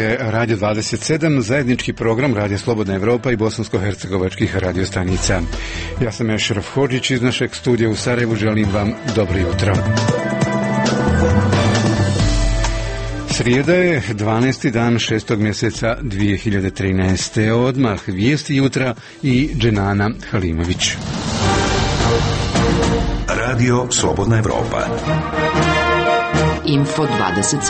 je Radio 27, zajednički program Radio Slobodna Evropa i bosansko-hercegovačkih radiostanica. Ja sam Ešraf Hodžić iz našeg studija u Sarajevu, želim vam dobro jutro. Srijeda je 12. dan 6. mjeseca 2013. Odmah vijesti jutra i Dženana Halimović. Radio Slobodna Evropa. Info 27.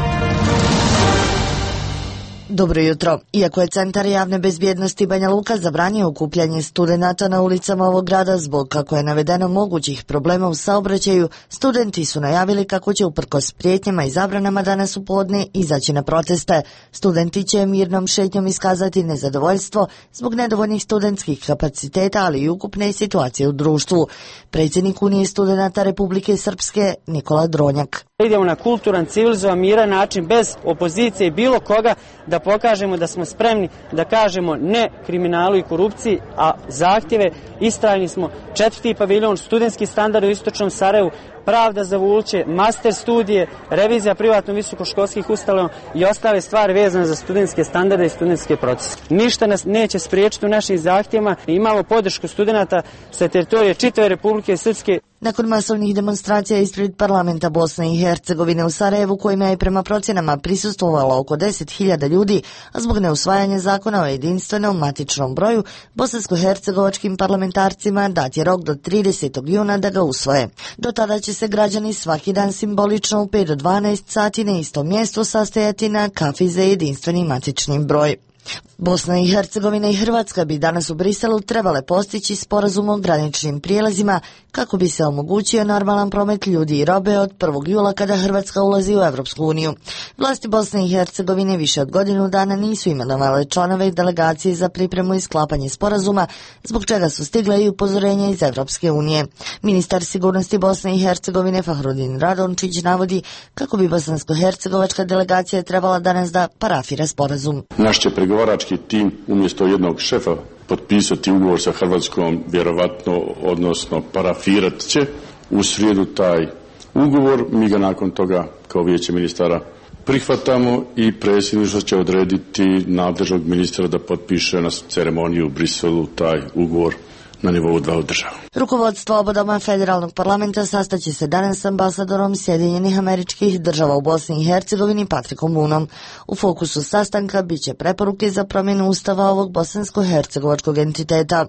Dobro jutro. Iako je Centar javne bezbjednosti Banja Luka zabranio okupljanje studenata na ulicama ovog grada zbog, kako je navedeno, mogućih problema u saobraćaju, studenti su najavili kako će uprkos prijetnjama i zabranama danas u podne izaći na proteste. Studenti će mirnom šetnjom iskazati nezadovoljstvo zbog nedovoljnih studentskih kapaciteta, ali i ukupne situacije u društvu. Predsjednik Unije studenata Republike Srpske Nikola Dronjak. Idemo na kulturan, civilizovan, miran način, bez opozicije i bilo koga, da pokažemo da smo spremni da kažemo ne kriminalu i korupciji, a zahtjeve istrajni smo. 4. paviljon, studentski standard u istočnom Sarajevu, pravda za Vulče, master studije, revizija privatno visokoškolskih ustanova i ostale stvari vezane za studentske standarde i studentske procese. Ništa nas neće spriječiti u našim zahtjevima. Imamo podršku studenata sa teritorije čitave Republike Srpske. Nakon masovnih demonstracija ispred parlamenta Bosne i Hercegovine u Sarajevu, kojima je prema procjenama prisustvovalo oko 10.000 ljudi, a zbog neusvajanja zakona o jedinstvenom matičnom broju, bosansko-hercegovačkim parlamentarcima dat je rok do 30. juna da ga usvoje. Do tada će se građani svaki dan simbolično u 5 do 12 sati na istom mjestu sastajati na kafi za jedinstveni matični broj. Bosna i Hercegovina i Hrvatska bi danas u Briselu trebale postići sporazum o graničnim prijelazima kako bi se omogućio normalan promet ljudi i robe od 1. jula kada Hrvatska ulazi u Evropsku uniju. Vlasti Bosne i Hercegovine više od godinu dana nisu imenovale članove delegacije za pripremu i sklapanje sporazuma, zbog čega su stigle i upozorenja iz Evropske unije. Ministar sigurnosti Bosne i Hercegovine Fahrudin Radončić navodi kako bi bosansko-hercegovačka delegacija trebala danas da parafira sporazum. Naš će pregovarački tim umjesto jednog šefa potpisati ugovor sa Hrvatskom, vjerovatno, odnosno parafirat će u srijedu taj ugovor. Mi ga nakon toga kao vijeće ministara prihvatamo i predsjedništvo će odrediti nadležnog ministra da potpiše na ceremoniju u Briselu taj ugovor na nivou dvaju država. Rukovodstvo obodoma federalnog parlamenta sastaće se danas s ambasadorom Sjedinjenih Američkih Država u Bosni i Hercegovini Patrikom Lunom. U fokusu sastanka biće preporuke za promjenu ustava ovog bosansko-hercegovačkog entiteta.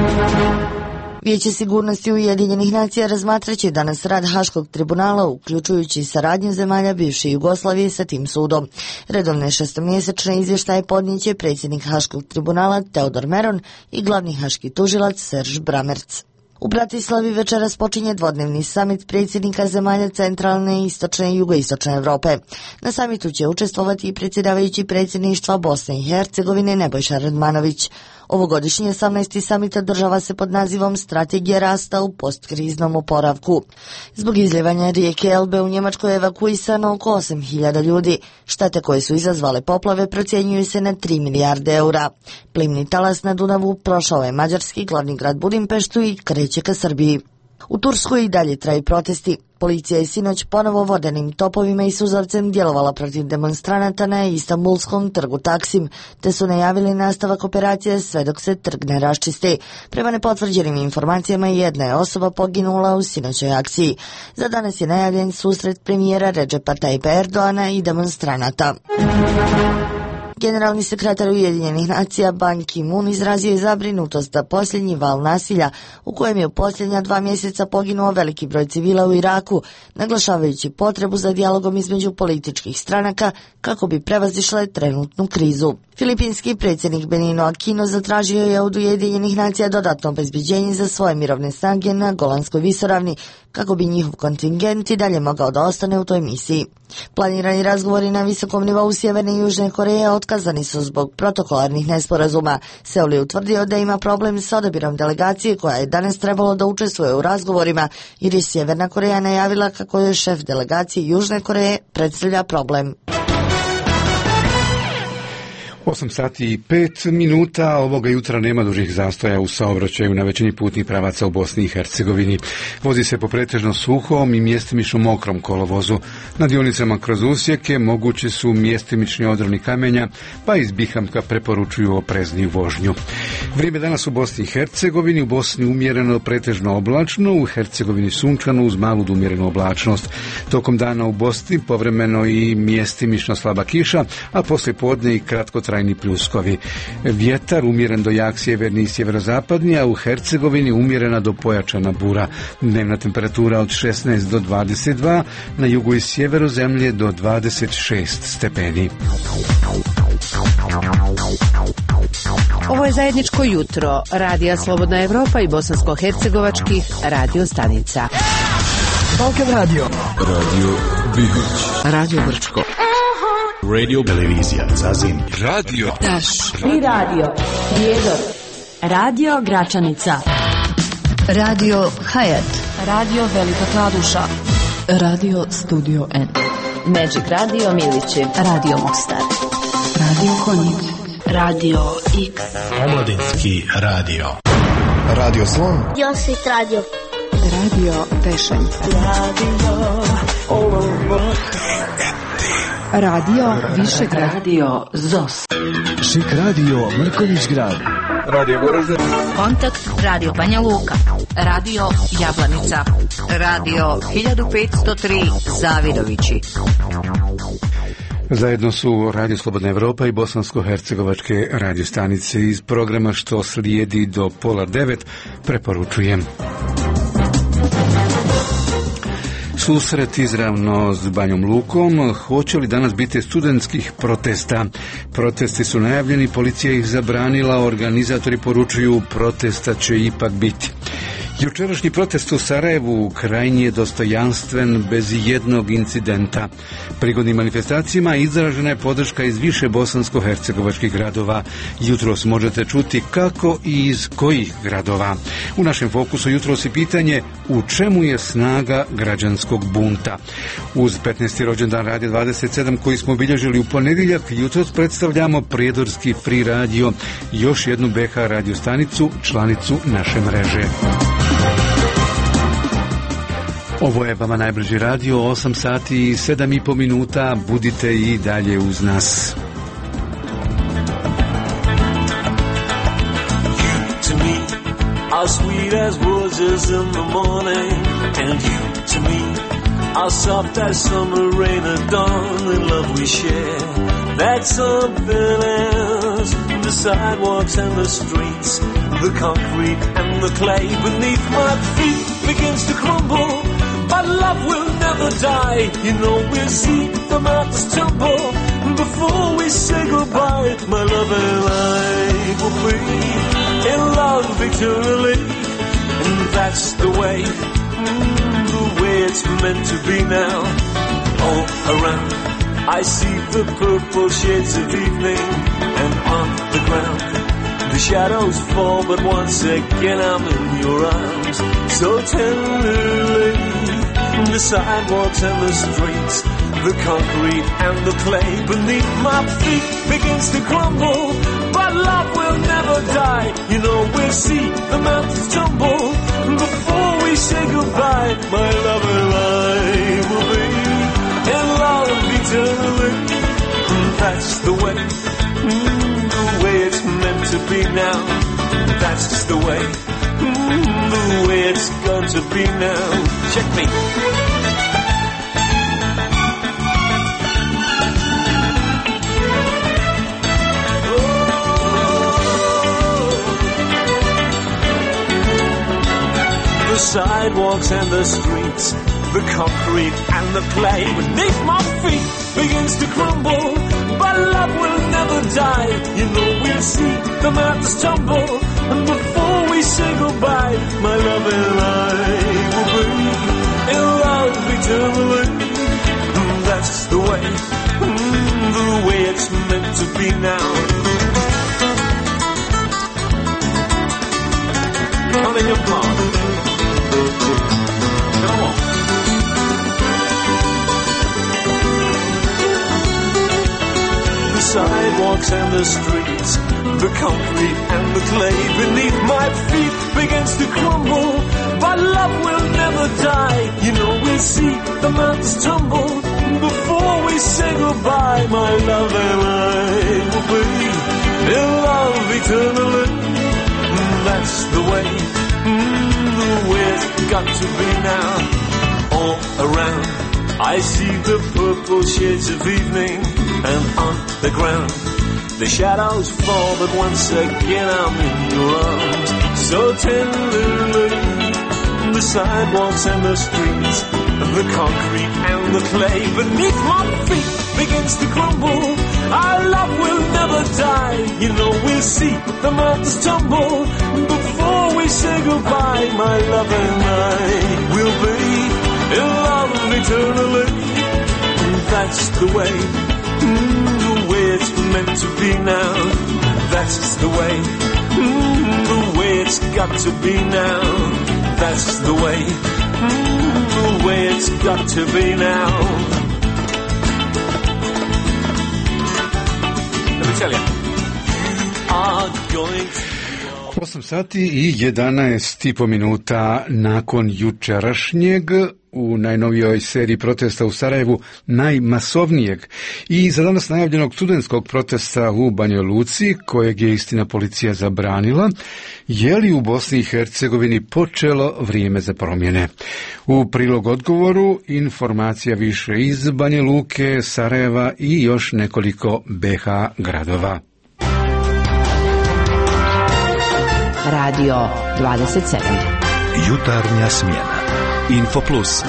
Vijeće sigurnosti Ujedinjenih nacija razmatraće danas rad Haškog tribunala, uključujući saradnju zemalja bivše Jugoslavije sa tim sudom. Redovne šestomjesečne izvještaje podnijeće predsjednik Haškog tribunala Teodor Meron i glavni haški tužilac Serž Bramerc. U Bratislavi večeras počinje dvodnevni samit predsjednika zemalja centralne, istočne i jugoistočne Evrope. Na samitu će učestvovati i predsjedavajući predsjedništva Bosne i Hercegovine Nebojša Radmanović. Ovogodišnji 18. samit održava se pod nazivom Strategija rasta u postkriznom oporavku. Zbog izljevanja rijeke Elbe u Njemačkoj je evakuisano oko 8.000 ljudi. Štete koje su izazvale poplave procjenjuju se na 3 milijarde eura. Plimni talas na Dunavu prošao je mađarski glavni grad Budimpeštu i kreće ka Srbiji. U Turskoj i dalje traju protesti. Policija je sinoć ponovo vodenim topovima i suzavcem djelovala protiv demonstranata na Istanbulskom trgu Taksim, te su najavili nastavak operacije sve dok se trg ne raščisti. Prema nepotvrđenim informacijama, jedna je osoba poginula u sinoćoj akciji. Za danas je najavljen susret premijera Recepa Tayyipa Erdoana i demonstranata. Generalni sekretar Ujedinjenih nacija Ban Ki-moon izrazio je zabrinutost da posljednji val nasilja, u kojem je u posljednja 2 mjeseca poginuo veliki broj civila u Iraku, naglašavajući potrebu za dijalogom između političkih stranaka kako bi prevazišle trenutnu krizu. Filipinski predsjednik Benigno Aquino zatražio je od Ujedinjenih nacija dodatno obezbeđenje za svoje mirovne snage na Golanskoj visoravni, kako bi njihov kontingent i dalje mogao da ostane u toj misiji. Planirani razgovori na visokom nivou Sjeverne i Južne Koreje otkazani su zbog protokolarnih nesporazuma. Seul je utvrdio da ima problem s odabirom delegacije koja je danas trebalo da učestvuje u razgovorima, jer je Sjeverna Koreja najavila kako je šef delegacije Južne Koreje predstavlja problem. 8 sati i 5 minuta, ovoga jutra nema dužih zastoja u saobraćaju na većini putnih pravaca u Bosni i Hercegovini. Vozi se po pretežno suhom i mjestimično mokrom kolovozu. Na dionicama kroz usjeke mogući su mjestimični odroni kamenja, pa iz Bihamka preporučuju oprezniju vožnju. Vrijeme danas u Bosni i Hercegovini, u Bosni umjereno pretežno oblačno, u Hercegovini sunčano uz malu do umjerenu oblačnost. Tokom dana u Bosni povremeno i mjestimično slaba kiša, a poslije podne i kratkotrajni pljuskovi. Vjetar umjeren do jak sjeverni i sjeverozapadni, a u Hercegovini umjerena do pojačana bura. Dnevna temperatura od 16 do 22, na jugu i sjeveru zemlje do 26 stepeni. Ovo je zajedničko jutro Radija Slobodna Evropa i bosansko-hercegovačkih radio stanica. Balkan Radio, Radio Bihoć, Radio Brčko, Radio Televizija Zazin, Radio Daš i Radio Prijedor, Radio Gračanica, Radio Hayat, Radio Velika Kladuša, Radio Studio N, Magic Radio Milići, Radio Mostar, Radio Konjic, Radio X, Omladinski radio, Radio Slon, Josit Radio, Radio Pešanj, Radio Višegrad, Radio ZOS, Šik Radio Mrkonjić Grad, Radio Goražde, Kontakt Radio Banja Luka, Radio Jablanica, Radio 1503 Zavidovići. Zajedno su Radio Slobodna Evropa i bosansko-hercegovačke radiostanice. Iz programa što slijedi do 8:30 preporučujem susret izravno s Banjom Lukom. Hoće li danas biti studentskih protesta? Protesti su najavljeni, policija ih zabranila, organizatori poručuju protesta će ipak biti. Jučerašnji protest u Sarajevu krajnje je dostojanstven bez jednog incidenta. Prigodnim manifestacijama izražena je podrška iz više bosansko-hercegovačkih gradova. Jutros možete čuti kako i iz kojih gradova. U našem fokusu jutros je pitanje u čemu je snaga građanskog bunta. Uz 15. rođendan Radija 27 koji smo obilježili u ponedjeljak, jutros predstavljamo Prijedorski Free Radio, još jednu BH radiostanicu, članicu naše mreže. Ovo je vama najbrži radio, 8 sati i 7,5 minuta, budite i dalje uz nas. You to me are sweet as roses in the morning, and you to me are soft as summer rain at dawn. In love we share, that's something else. The sidewalks and the streets, the concrete and the clay beneath my feet begins to crumble, but love will never die. You know we'll see the mountains tumble before we say goodbye. My love and I will be in love eternally, and that's the way it's meant to be now. All around I see the purple shades of evening, and on the ground the shadows fall, but once again I'm in your arms so tenderly. The sidewalks and the streets, the concrete and the clay beneath my feet begins to crumble, but love will never die. You know we'll see the mountains tumble before we say goodbye. My love and I will be in love eternally. That's the way it's meant to be now. That's just the way it's going to be now. Check me. The sidewalks and the streets, the concrete and the clay beneath my feet begins to crumble, but love will never die. You know we'll see the mountains tumble, and before we say goodbye, my love and I will be in love eternally. That's the way it's meant to be now. Come in your car. Come on. sidewalks and the streets, the concrete and the clay beneath my feet begins to crumble, but love will never die. You know we'll see the mountains tumble before we say goodbye. My love and I will be in love eternally. That's the way it's got to be now. All around I see the purple shades of evening, and on the ground the shadows fall, but once again I'm in your arms, so tenderly. The sidewalks and the streets, the concrete and the clay beneath my feet begins to crumble. Our love will never die. You know we'll see the mountains tumble before we say goodbye. My love and I will be in love eternally. That's the way it's meant to be now. That's the way it's got to be now. That's the way it's got to be now. Let me tell you, are going to 8 sati i 11,5 minuta nakon jučerašnjeg u najnovijoj seriji protesta u Sarajevu, najmasovnijeg i za danas najavljenog studentskog protesta u Banjoj Luci, kojeg je istina policija zabranila, je li u Bosni i Hercegovini počelo vrijeme za promjene? U prilog odgovoru informacija više iz Banje Luke, Sarajeva i još nekoliko BH gradova. Radio 27. Jutarnja smjena. Info Plus.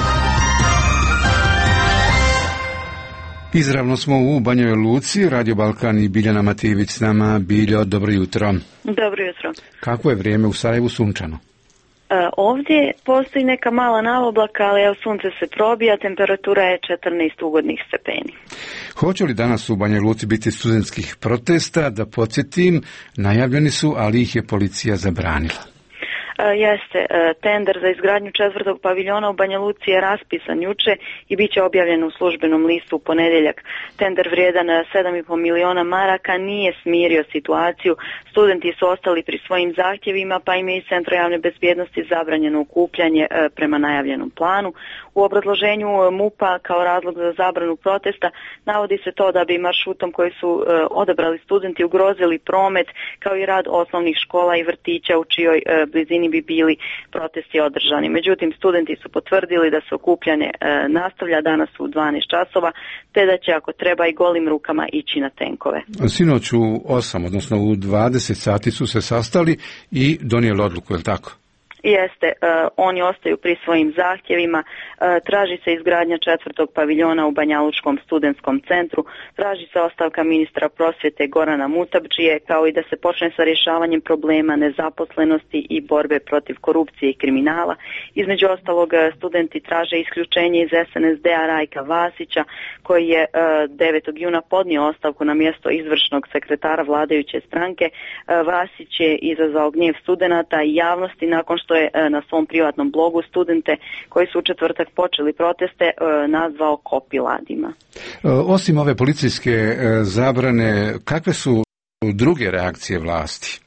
Izravno smo u Banjoj Luci, Radio Balkan i Biljana Matijević s nama. Biljo, dobro jutro. Dobro jutro. Kako je vrijeme u Sarajevu? Sunčano? Ovdje postoji neka mala navoblaka, ali evo sunce se probija, temperatura je 14 ugodnih stepeni. Hoće li danas u Banjoj Luci biti studentskih protesta? Da podsjetim, najavljeni su, ali ih je policija zabranila. Jeste, tender za izgradnju 4. paviljona u Banja Luci je raspisan juče i bit će objavljen u službenom listu u ponedjeljak. Tender vrijedan 7,5 miliona maraka nije smirio situaciju. Studenti su ostali pri svojim zahtjevima, pa im je iz Centra javne bezbjednosti zabranjeno okupljanje prema najavljenom planu. U obrazloženju MUP-a kao razlog za zabranu protesta navodi se to da bi maršrutom koji su odabrali studenti ugrozili promet kao i rad osnovnih škola i vrtića u čijoj blizini bi bili protesti održani. Međutim, studenti su potvrdili da se okupljanje nastavlja danas u 12 časova, te da će ako treba i golim rukama ići na tenkove. Sinoć u 8, odnosno u 20 sati su se sastali i donijeli odluku, je li tako? Jeste, oni ostaju pri svojim zahtjevima, traži se izgradnja 4. paviljona u Banjalučkom studentskom centru, traži se ostavka ministra prosvjete Gorana Mutabdžije, kao i da se počne sa rješavanjem problema nezaposlenosti i borbe protiv korupcije i kriminala. Između ostalog, studenti traže isključenje iz SNSD-a Rajka Vasića, koji je 9. juna podnio ostavku na mjesto izvršnog sekretara vladajuće stranke. Vasić je izazvao gnjev studenata i javnosti nakon što je na svom privatnom blogu studente koji su u četvrtak počeli proteste nazvao kopiladima. Osim ove policijske zabrane, kakve su druge reakcije vlasti?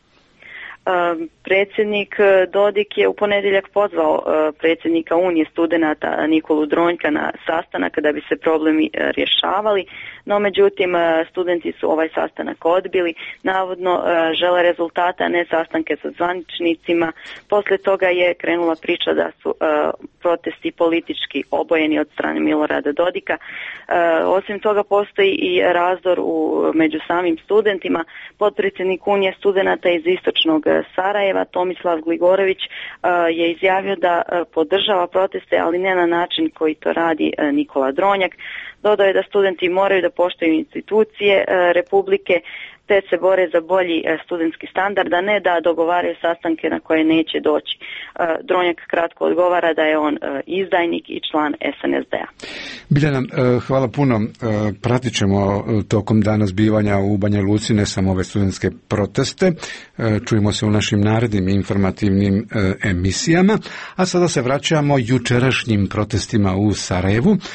Predsjednik Dodik je u ponedjeljak pozvao predsjednika Unije studenata Nikolu Dronjka na sastanak da bi se problemi rješavali, no međutim studenti su ovaj sastanak odbili, navodno žele rezultata, a ne sastanke sa zvaničnicima. Poslije toga je krenula priča da su protesti politički obojeni od strane Milorada Dodika. Osim toga postoji i razdor među samim studentima. Potpredsjednik Unije studenata iz istočnog Sarajeva, Tomislav Gligorović, je izjavio da podržava proteste, ali ne na način koji to radi Nikola Dronjak. Dodao je da studenti moraju da poštuju institucije Republike, te se bore za bolji studentski standard, a ne da dogovaraju sastanke na koje neće doći. Dronjak kratko odgovara da je on izdajnik i član SNSD-a. Biljana, hvala puno. Pratit ćemo tokom dana zbivanja u Banja Luci, ne samo ove studentske proteste. Čujemo se u našim narednim informativnim emisijama. A sada se vraćamo jučerašnjim protestima u Sarajevu.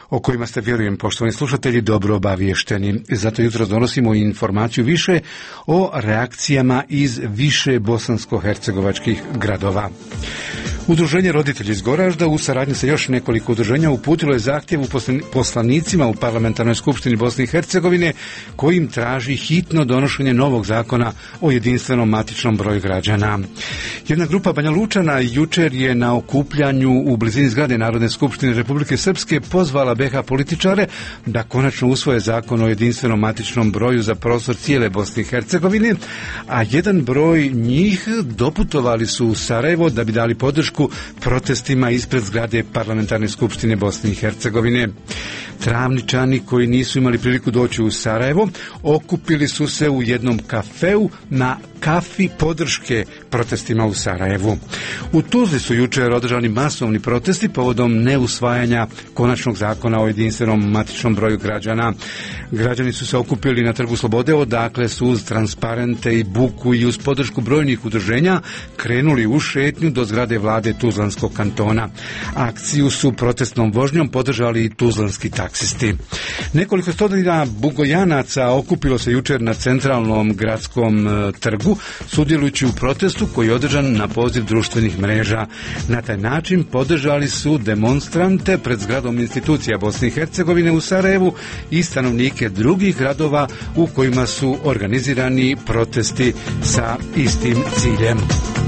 o kojima ste, vjerujem, poštovani slušatelji, dobro obaviješteni. Zato jutro donosimo informaciju više o reakcijama iz više bosansko-hercegovačkih gradova. Udruženje Roditelji iz Goražda u saradnji sa još nekoliko udruženja uputilo je zahtjev poslanicima u Parlamentarnoj skupštini Bosne i Hercegovine kojim traži hitno donošenje novog zakona o jedinstvenom matičnom broju građana. Jedna grupa Banja Lučana jučer je na okupljanju u blizini zgrade Narodne skupštine Republike Srpske pozvala BiH političare da konačno usvoje zakon o jedinstvenom matičnom broju za prostor cijele Bosne i Hercegovine, a jedan broj njih doputovali su u Sarajevo da bi dali podršku protestima ispred zgrade Parlamentarne skupštine Bosne i Hercegovine. Travničani koji nisu imali priliku doći u Sarajevo okupili su se u jednom kafeu na kafi podrške protestima u Sarajevu. U Tuzli su jučer održani masovni protesti povodom neusvajanja konačnog zakona o jedinstvenom matičnom broju građana. Građani su se okupili na Trgu Slobode, odakle su uz transparente i buku i uz podršku brojnih udruženja krenuli u šetnju do zgrade vlade Tuzlanskog kantona. Akciju su protestnom vožnjom podržali i tuzlanski taksisti. Nekoliko stotina Bugojanaca okupilo se jučer na centralnom gradskom trgu, sudjelujući u protestu koji je održan na poziv društvenih mreža. Na taj način podržali su demonstrante pred zgradom institucija Bosne i Hercegovine u Sarajevu i stanovnike drugih gradova u kojima su organizirani protesti sa istim ciljem.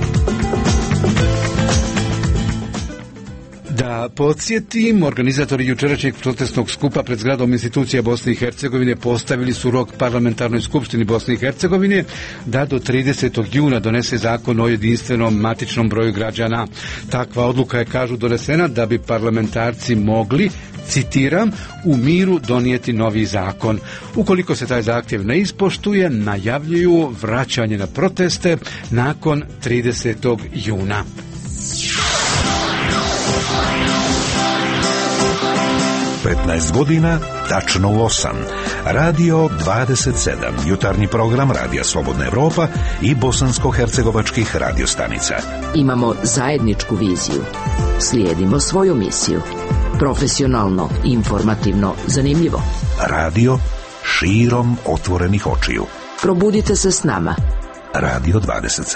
Da podsjetim, organizatori jučerašnjeg protestnog skupa pred zgradom institucija Bosne i Hercegovine postavili su rok Parlamentarnoj skupštini Bosne i Hercegovine da do 30. juna donese zakon o jedinstvenom matičnom broju građana. Takva odluka je, kažu, donesena da bi parlamentarci mogli, citiram, u miru donijeti novi zakon. Ukoliko se taj zahtjev ne ispoštuje, najavljuju vraćanje na proteste nakon 30. juna. Petnaest godina, tačno u 8. Radio 27, jutarnji program Radija Slobodna Evropa i bosansko-hercegovačkih radiostanica. Imamo zajedničku viziju. Slijedimo svoju misiju. Profesionalno, informativno, zanimljivo. Radio širom otvorenih očiju. Probudite se s nama. Radio 27.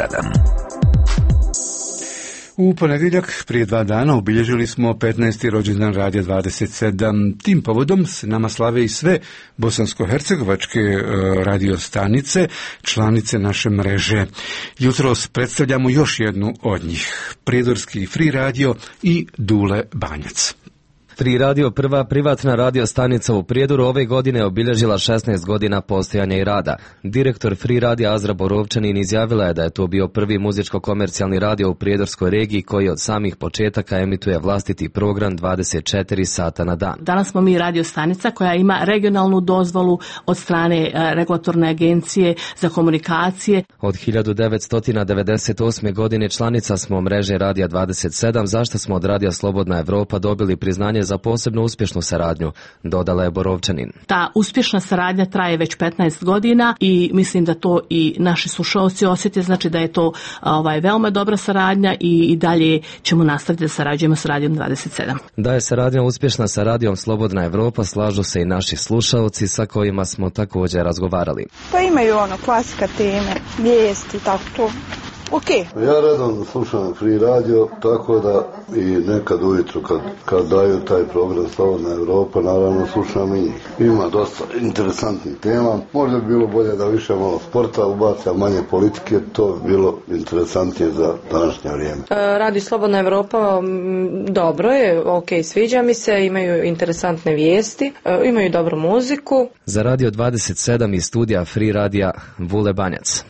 U ponedjeljak prije 2 dana obilježili smo 15. rođendan Radija 27. Tim povodom se nama slave i sve bosansko-hercegovačke radiostanice, članice naše mreže. Jutros predstavljamo još jednu od njih, Prijedorski Free Radio i Dule Banjac. Free Radio, prva privatna radio stanica u Prijedoru, ove godine obilježila 16 godina postojanja i rada. Direktor Free Radija Azra Borovčanin izjavila je da je to bio prvi muzičko-komercijalni radio u Prijedorskoj regiji koji od samih početaka emituje vlastiti program 24 sata na dan. Danas smo mi radio stanica koja ima regionalnu dozvolu od strane regulatorne agencije za komunikacije. Od 1998. godine članica smo mreže Radija 27, zašto smo od Radija Slobodna Evropa dobili priznanje za posebno uspješnu saradnju, dodala je Borovčanin. Ta uspješna saradnja traje već 15 godina i mislim da to i naši slušalci osjete, znači da je to veoma dobra saradnja i dalje ćemo nastaviti da sarađujemo sa Radijom 27. Da je saradnja uspješna sa Radijom Slobodna Evropa, slažu se i naši slušalci sa kojima smo također razgovarali. Pa imaju klasika teme, vijesti, tako to. Okay. Ja redovno slušam Free Radio, tako da i nekad ujutru kad daju taj program Slobodna Evropa, naravno slušam i njih. Ima dosta interesantnih tema. Možda bi bilo bolje da više malo sporta ubaca, manje politike, to bi bilo interesantnije za današnje vrijeme. Radio Slobodna Evropa dobro je, ok, sviđa mi se, imaju interesantne vijesti, imaju dobru muziku. Za Radio 27 iz studija Free Radija Vule Banjac.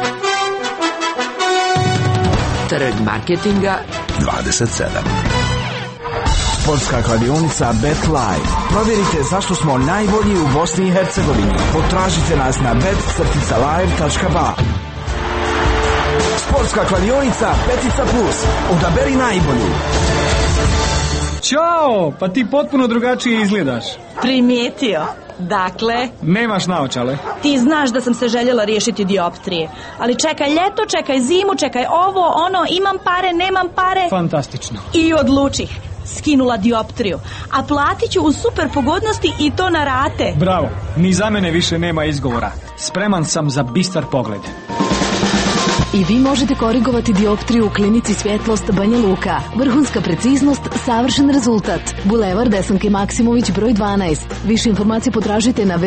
Trg marketinga 27. Sportska kladionica BetLive. Provjerite zašto smo najbolji u Bosni i Hercegovini. Potražite nas na bet-live.ba. Sportska kladionica Petica Plus. Odaberi najbolju. Ćao, pa ti potpuno drugačije izgledaš. Primijetio. Dakle, nemaš naočale. Ti znaš da sam se željela riješiti dioptrije. Ali čekaj ljeto, čekaj zimu, čekaj ovo, ono, imam pare, nemam pare. Fantastično. I odlučih. skinula dioptriju, a platit ću u super pogodnosti i to na rate. Bravo, ni za mene više nema izgovora. Spreman sam za bistar pogled. I vi možete korigovati dioptriju u klinici Svjetlost Banja Luka. Vrhunska preciznost, savršen rezultat. Bulevar Desanke Maksimović broj 12. Više informacije potražite na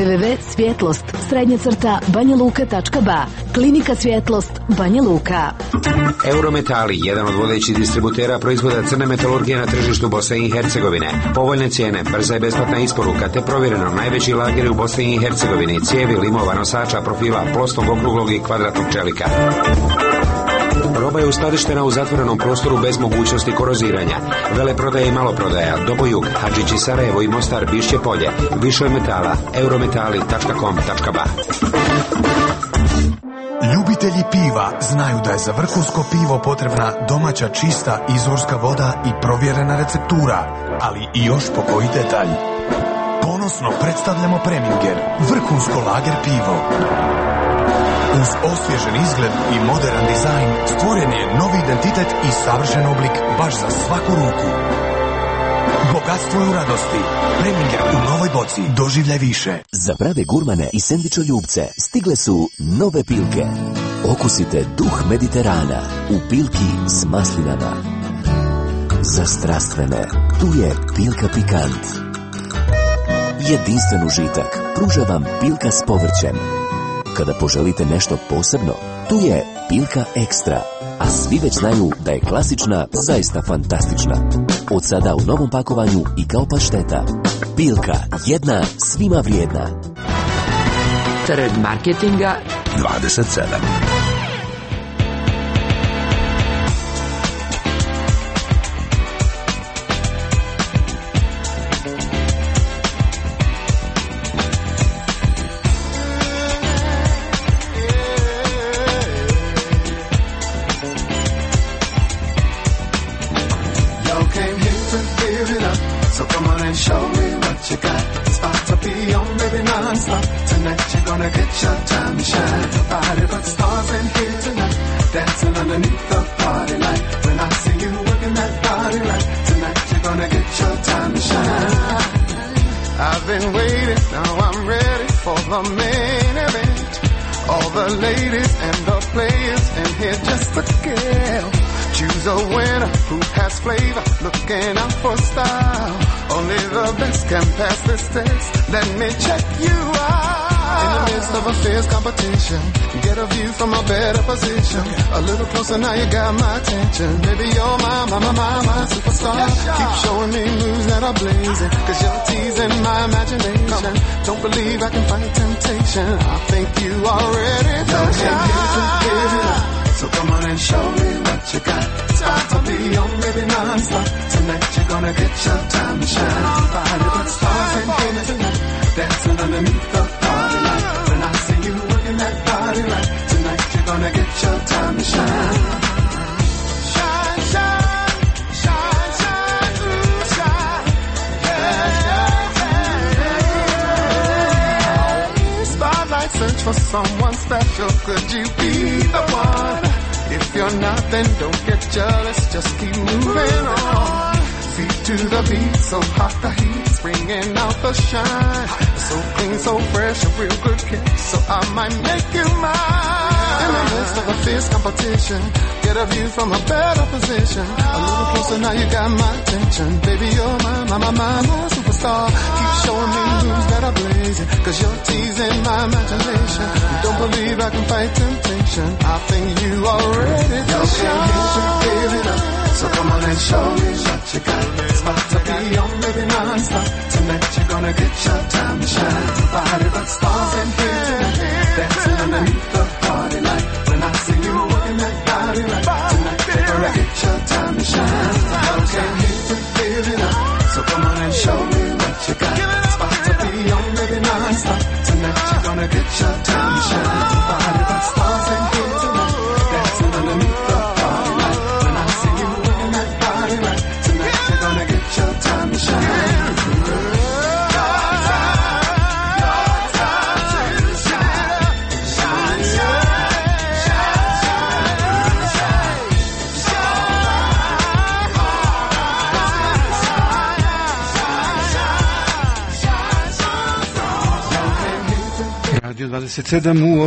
www.svjetlost-banjaluka.ba. Klinika Svjetlost Banja Luka. Eurometali, jedan od vodećih distributera proizvoda crne metalurgije na tržištu Bosne i Hercegovine. Povoljne cijene, brza i besplatna isporuka te provjereno najveći lageri u Bosni i Hercegovini, cijevi, limova, nosača, profila, plosnog, okruglog i kvadratnog čelika. Roba je uskladištena u zatvorenom prostoru bez mogućnosti koroziranja. Veleprodaja i maloprodaja, Dobojug, Hadžići, Sarajevo i Mostar, Bišće Polje. Više od metala, eurometali.com.ba. Ljubitelji piva znaju da je za vrhunsko pivo potrebna domaća čista izvorska voda i provjerena receptura, ali i još pokoji detalj. Ponosno predstavljamo Preminger, vrhunsko lager pivo. Uz osvježen izgled i modern dizajn stvoren je novi identitet i savršen oblik baš za svaku ruku. Bogatstvo je u radosti. Preminger u novoj boci. Doživljaj više. Za prave gurmane i sendvičoljubce stigle su nove pilke. Okusite duh Mediterana u pilki s maslinama. Za strastvene, tu je Pilka Pikant. Jedinstven užitak pruža vam pilka s povrćem. Kada poželite nešto posebno, tu je Pilka Ekstra, a svi već znaju da je klasična zaista fantastična. Od sada u novom pakovanju i kao pašteta. Pilka, jedna svima vrijedna. Trg marketinga 27. So now you got my attention. Baby, you're my superstar. Keep showing me moves that are blazing, cause you're teasing my imagination. Don't believe I can fight temptation. I think you are ready to shine. So come on and show me what you got. It's about to be on, baby, non-stop. Tonight you're gonna get your time to shine. Body but stars and here tonight, dancing underneath the party light. When I see you working that body right, tonight you're gonna get your time to shine. Shine, shine, shine, shine, ooh, shine. Yeah, yeah, yeah. Spotlight search for someone special. Could you be the one? If you're not, then don't get jealous. Just keep moving on. Feet to the beat, so hot the heat's bringing out the shine. So clean, so fresh, a real good kick. So I might make you mine. In the midst of a fierce competition, get a view from a better position. A little closer, now you got my attention. Baby, you're my superstar. Keep showing me moves that are blazing, cause you're teasing my imagination. Don't believe I can fight temptation. I think you are ready to shine. So come on and show me what you got. It's about to be on, baby, non-stop. Tonight you're gonna get your time to shine. Body but stars and here tonight, dancing underneath the party light. When I see you working that body right, tonight you're gonna get your time to shine. I can't hit to feel it up. So come on and show me what you got. It's about to be on, baby, non-stop. Tonight you're gonna get your time to shine. Body but stars and here tonight, dancing underneath the party light. When I see you working that body right, tonight you're gonna get your time to shine. Your time to shine. Shine, shine. 27 u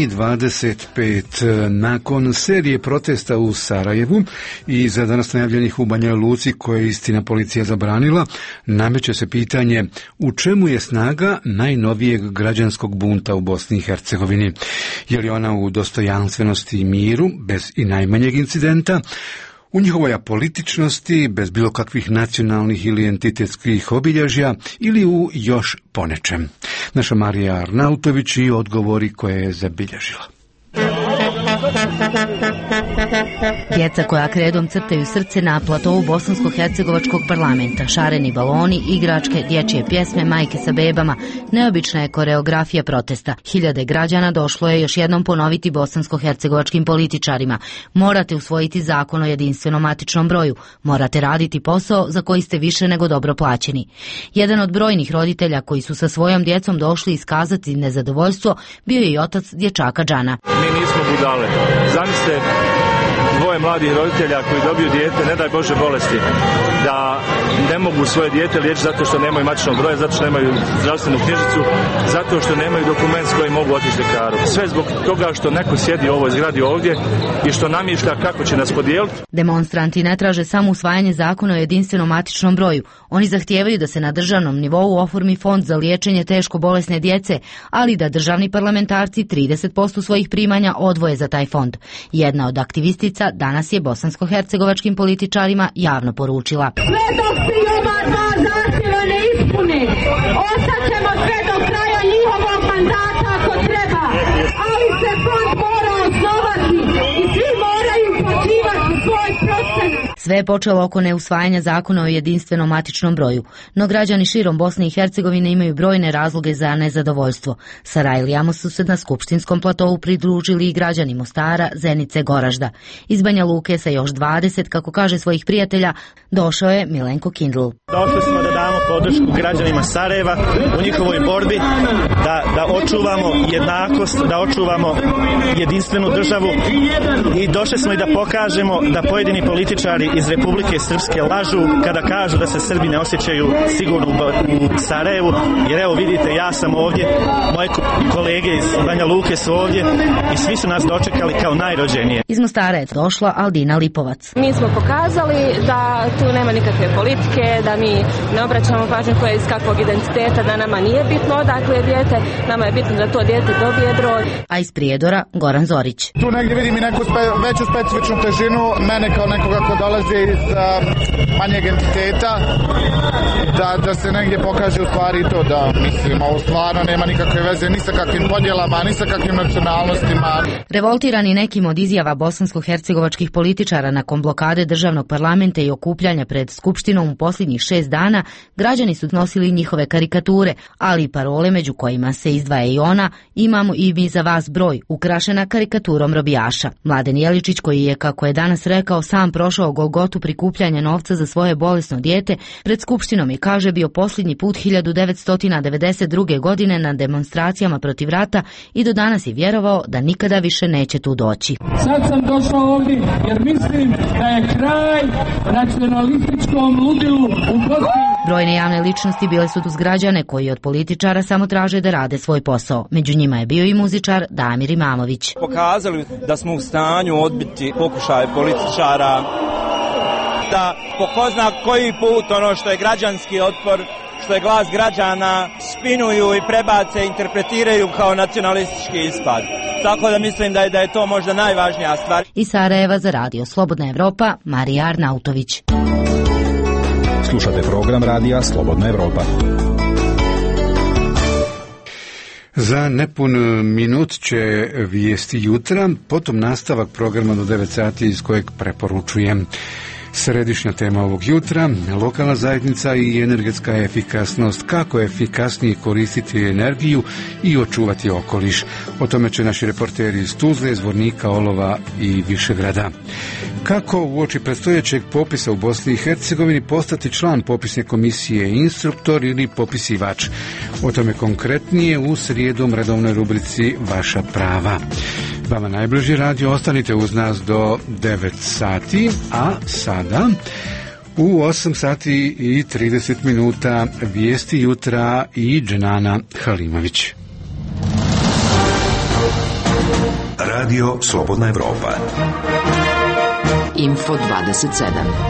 8:25. Nakon serije protesta u Sarajevu i za danas najavljenih u Banja Luci koje je istina policija zabranila, nameće se pitanje u čemu je snaga najnovijeg građanskog bunta u Bosni i Hercegovini. Je li ona u dostojanstvenosti i miru, bez i najmanjeg incidenta, u njihovoj apolitičnosti, bez bilo kakvih nacionalnih ili entitetskih obilježja ili u još ponečem? Naša Marija Arnautović i odgovori koje je zabilježila. Djeca koja kredom crtaju srce na platovu bosansko-hercegovačkog parlamenta, šareni baloni, igračke, dječje pjesme, majke sa bebama, neobična je koreografija protesta. Hiljade građana došlo je još jednom ponoviti bosansko-hercegovačkim političarima: morate usvojiti zakon o jedinstvenom matičnom broju, morate raditi posao za koji ste više nego dobro plaćeni. Jedan od brojnih roditelja koji su sa svojom djecom došli iskazati nezadovoljstvo bio je i otac dječaka Džana. Mi nismo budale. Zamislite dvoje mladih roditelja koji dobiju dijete, ne daj Bože bolesti, da ne mogu svoje dijete liječiti zato što nemaju matičnog broja, zato što nemaju zdravstvenu knjižicu, zato što nemaju dokument s kojim mogu otići ljekaru. Sve zbog toga što neko sjedi u ovoj zgradi ovdje i što namišlja kako će nas podijeliti. Demonstranti ne traže samo usvajanje zakona o jedinstvenom matičnom broju. Oni zahtijevaju da se na državnom nivou oformi fond za liječenje teško bolesne djece, ali da državni parlamentarci 30% svojih primanja odvoje za taj fond. Jedna od aktivistica danas je bosansko-hercegovačkim političarima javno poručila: sve dok se ova dva zahtjeva ne ispune, ostaćemo sve do kraja njihovog mandata ako treba, ali se fond mora osnovati i svi moraju počivati svoj procenat. Sve je počelo oko neusvajanja zakona o jedinstvenom matičnom broju, no građani širom Bosne i Hercegovine imaju brojne razloge za nezadovoljstvo. Sarajlijama su se na skupštinskom platovu pridružili i građani Mostara, Zenice, Goražda. Iz Banja Luke sa još 20, kako kaže, svojih prijatelja, došao je Milenko Kindl. Došli smo da damo podršku građanima Sarajeva u njihovoj borbi, da očuvamo jednakost, da očuvamo jedinstvenu državu, i došli smo i da pokažemo da pojedini političari iz Republike Srpske lažu kada kažu da se Srbi ne osjećaju sigurno u Sarajevu, jer evo vidite, ja sam ovdje, moje kolege iz Banja Luke su ovdje i svi su nas dočekali kao najrođenije. Iz Mostara je došla Aldina Lipovac. Mi smo pokazali da tu nema nikakve politike, da mi ne obraćamo pažnju koja je iz kakvog identiteta, da nama nije bitno odakle je dijete, nama je bitno da to dijete dobije broj. A iz Prijedora Goran Zorić. Tu negdje vidim i neku veću specifičnu težinu mene kao nekoga ko dolazi iz manjeg entiteta, da se negdje pokaže u stvari to da, mislim, ovo stvarno nema nikakve veze ni sa kakvim podjelama, ni sa kakvim nacionalnostima. Revoltirani nekim od izjava bosansko-hercegovačkih političara nakon blokade državnog parlamenta i okupljanja pred Skupštinom u posljednjih 6 dana, građani su nosili njihove karikature, ali i parole među kojima se izdvaja i ona: imamo i mi za vas broj, ukrašena karikaturom robijaša. Mladen Jeličić, koji je, kako je danas rekao, sam prošao golgotu prikupljanja novca za svoje bolesno dijete, pred Skupštinom i kaže bio posljednji put 1992. godine na demonstracijama protiv rata i do danas je vjerovao da nikada više neće tu doći. Sad sam došao ovdje jer mislim da je kraj nacionalističkom ludilu u Bosni. Brojne javne ličnosti bile su tu s građane koji od političara samo traže da rade svoj posao. Među njima je bio i muzičar Damir Imamović. Pokazali da smo u stanju odbiti pokušaje političara, da po ko zna koji put ono što je građanski otpor, što je glas građana, spinuju i prebace, interpretiraju kao nacionalistički ispad. Tako da mislim da je to možda najvažnija stvar. Iz Sarajeva za radio Slobodna Evropa, Marija Arnautović. Slušate program radija Slobodna Evropa. Za nepun minut će vijesti jutra, potom nastavak programa do 9 sati iz kojeg preporučujem. Središnja tema ovog jutra, lokalna zajednica i energetska efikasnost, kako efikasnije koristiti energiju i očuvati okoliš. O tome će naši reporteri iz Tuzle, Zvornika, Olova i Višegrada. Kako uoči predstojećeg popisa u Bosni i Hercegovini postati član popisne komisije, instruktor ili popisivač? O tome konkretnije u srijedom redovnoj rubrici Vaša prava. Vama najbliži radio, ostanite uz nas do 9 sati, a sada u 8 sati i 30 minuta vijesti jutra i Dženana Halimović. Radio Slobodna Evropa. Info 27.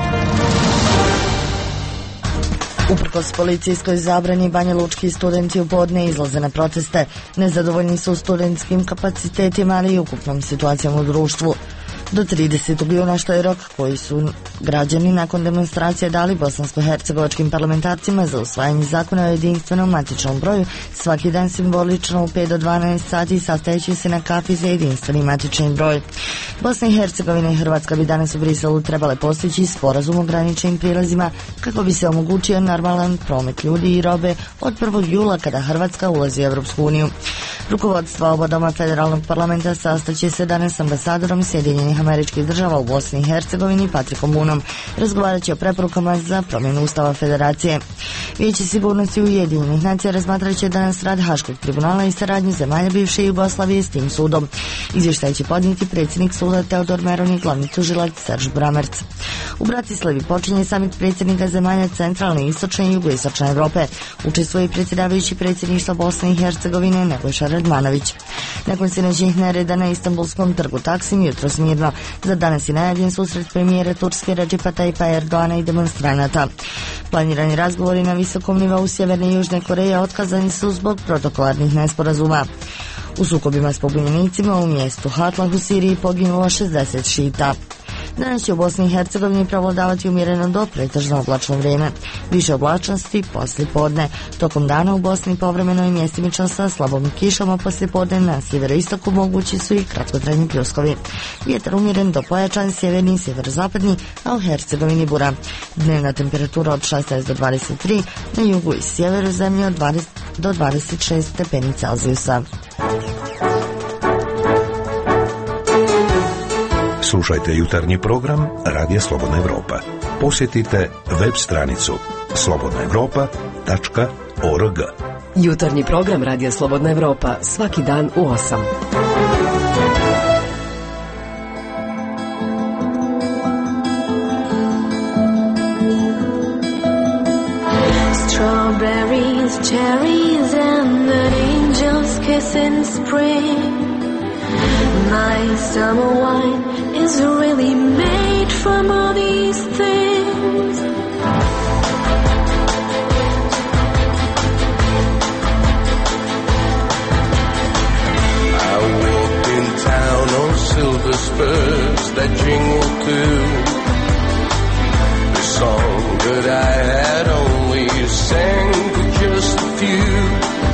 Uprkos policijskoj zabrani, banjalučki studenti u podne izlaze na proteste. Nezadovoljni su studentskim kapacitetima, ali i ukupnom situacijom u društvu. Do 30. juna, što je rok koji su građani nakon demonstracije dali bosansko-hercegovačkim parlamentarcima za usvajanje zakona o jedinstvenom matičnom broju, svaki dan simbolično u 5 do 12 sati sastajući se na kafi za jedinstveni matični broj. Bosna i Hercegovina i Hrvatska bi danas u Briselu trebale postići sporazum o graničnim prilazima kako bi se omogućio normalan promet ljudi i robe od 1. jula kada Hrvatska ulazi u Europsku uniju. Rukovodstva oba doma federalnog parlamenta sastaće se danas s ambasadorom Sjedinjenih Američkih Država u Bosni i Hercegovini Patrikom Munom. Razgovarat će o preporukama za promjenu Ustava Federacije. Vijeće sigurnosti Ujedinjenih nacija razmatrat će danas rad Haškog tribunala i saradnju zemalja bivše Jugoslavije s tim sudom. Izvještaj će podnijeti predsjednik suda Teodor Meron i glavni tužilac Serž Bramerc. U Bratislavi počinje samit predsjednika zemalja centralne, istočne i jugoistočne Evrope. Učestvuje i predsjedavajući predsjedništva Bosne i Hercegovine Nebojša Radmanović. Nakon sinoćnih nereda na Istanbulskom trgu Taksim, jutros mirno. Za danas je najavljen susret premijera Turske Recepa Tayyipa Erdoana i demonstranata. Planirani razgovori na visokom nivou Sjeverne i Južne Koreje otkazani su zbog protokolarnih nesporazuma. U sukobima s pobunjenicima u mjestu Hatlah u Siriji poginulo 60 šita. Danas će u Bosni i Hercegovini prevladavati umjereno do pretežno oblačno vrijeme. Više oblačnosti poslije podne. Tokom dana u Bosni povremeno i mjestimično sa slabom kišom, a poslije podne na sjeveroistoku mogući su i kratkotrajni pljuskovi. Vjetar umjeren do pojačan, sjeverni i sjeverozapadni, a u Hercegovini bura. Dnevna temperatura od 16 do 23, na jugu i sjeveru zemlje od 20 do 26 stepeni Celzijusa. Slušajte jutarnji program Radija Slobodna Evropa. Posjetite web stranicu slobodnaevropa.org. Jutarnji program Radija Slobodna Evropa svaki dan u 8. Strawberries, cherries and an angel's kiss in spring. My summer wine is really made from all these things. I walked in town on silver spurs that jingle too. The song that I had only sang for just a few.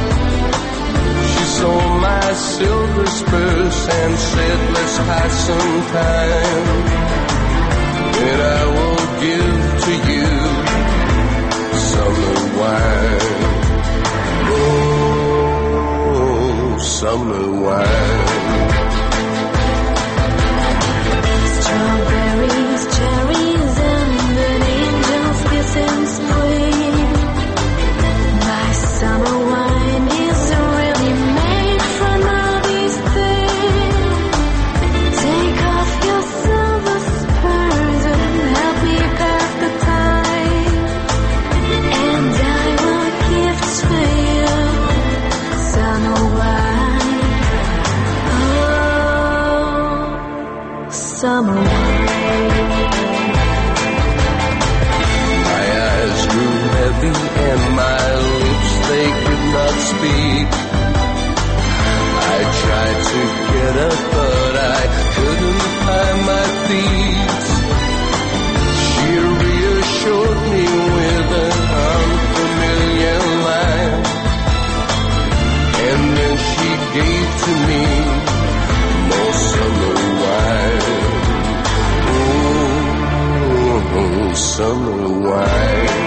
Saw my silver spurs and said, let's pass some time, and I will give to you summer wine. Oh, summer wine. Strawberries, cherries, and an angel's kiss in spring. My summer wine is really made from all these things. Take off your silver spurs and help me pass the time, and I will give to you summer wine. Oh, summer wine. My eyes grew heavy and my lips, they could not speak. I tried to get up, but I couldn't find my feet. She reassured me with an unfamiliar line, and then she gave to me more summer wine. Oh, summer wine.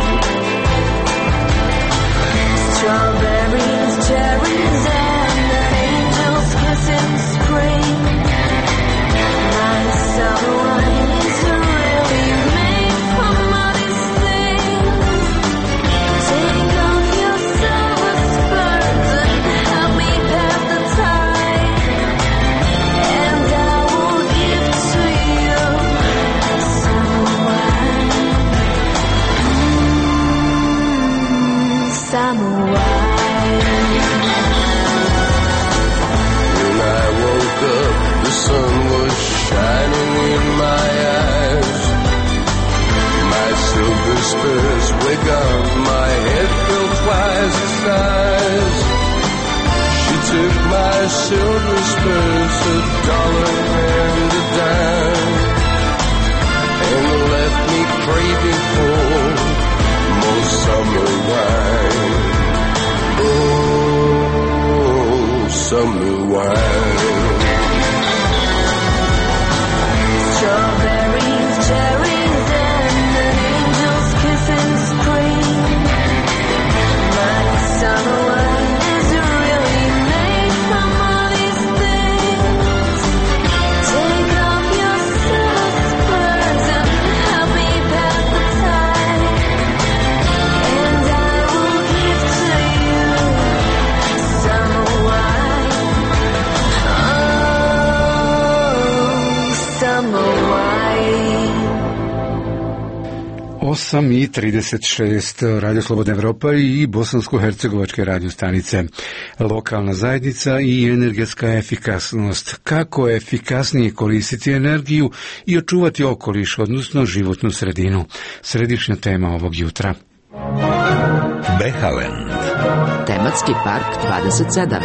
Strawberries, cherries, and an angel's kiss in spring. My summer wine is really made from all these things. Take off your silver spurs and help me pass the time, and I will give to you summer wine. sun was shining in my eyes. My silver spurs were gone, my head felt twice the size. She took my silver spurs, $1 and a dime, and left me craving for more summer wine. Oh, summer wine. Strawberries, cherries, and an angel's kiss in spring. My summer wine is really made from all these things. Take off your silver spurs and help me pass the time, and I will give to you summer wine. Oh, summer wine. 8:36 Radio Slobodna Evropa i bosansko-hercegovačke radio stanice. Lokalna zajednica i energetska efikasnost. Kako efikasnije koristiti energiju i očuvati okoliš, odnosno životnu sredinu. Središnja tema ovog jutra. Behaland. Tematski park 27.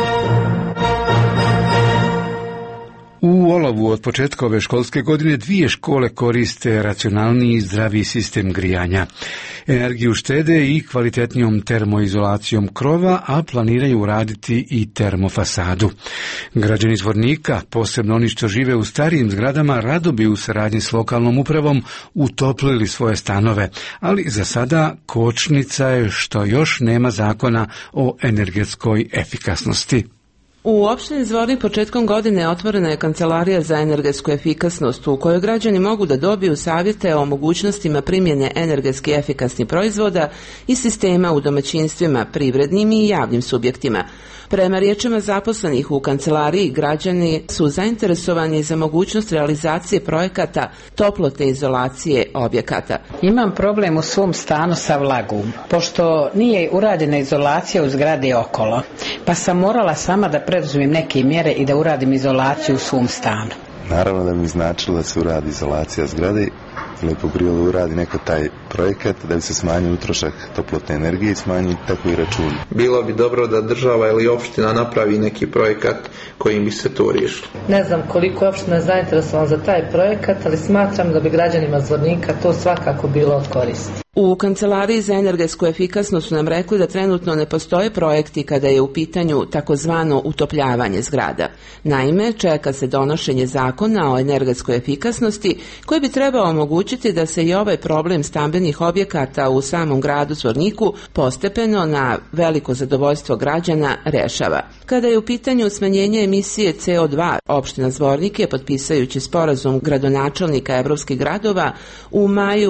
U Olovu od početka ove školske godine 2 škole koriste racionalniji i zdraviji sistem grijanja. Energiju štede i kvalitetnijom termoizolacijom krova, a planiraju uraditi i termofasadu. Građani Zvornika, posebno oni što žive u starijim zgradama, rado bi u saradnji s lokalnom upravom utoplili svoje stanove, ali za sada kočnica je što još nema zakona o energetskoj efikasnosti. U opštini Zvornik početkom godine otvorena je kancelarija za energetsku efikasnost u kojoj građani mogu da dobiju savjete o mogućnostima primjene energetski efikasnih proizvoda i sistema u domaćinstvima, privrednim i javnim subjektima. Prema riječima zaposlenih u kancelariji, građani su zainteresovani za mogućnost realizacije projekata toplotne izolacije objekata. Imam problem u svom stanu sa vlagom, pošto nije urađena izolacija u zgradi okolo, pa sam morala sama da preduzmem neke mjere i da uradim izolaciju u svom stanu. Naravno da mi značilo da se uradi izolacija zgrade, lepo bilo da uradi neko taj projekat da bi se smanjio utrošak toplotne energije i smanjio tako i računi. Bilo bi dobro da država ili opština napravi neki projekat kojim bi se to riješilo. Ne znam koliko je opština zainteresovan za taj projekat, ali smatram da bi građanima Zvornika to svakako bilo od koristi. U kancelariji za energetsku efikasnost su nam rekli da trenutno ne postoje projekti kada je u pitanju takozvano utopljavanje zgrada. Naime, čeka se donošenje zakona o energetskoj efikasnosti koji bi trebao omogućiti da se i ovaj problem stambenih objekata u samom gradu Zvorniku postepeno na veliko zadovoljstvo građana rešava. Kada je u pitanju smanjenje emisije CO2, opština Zvornik je, potpisajući sporazum gradonačelnika evropskih gradova, u maju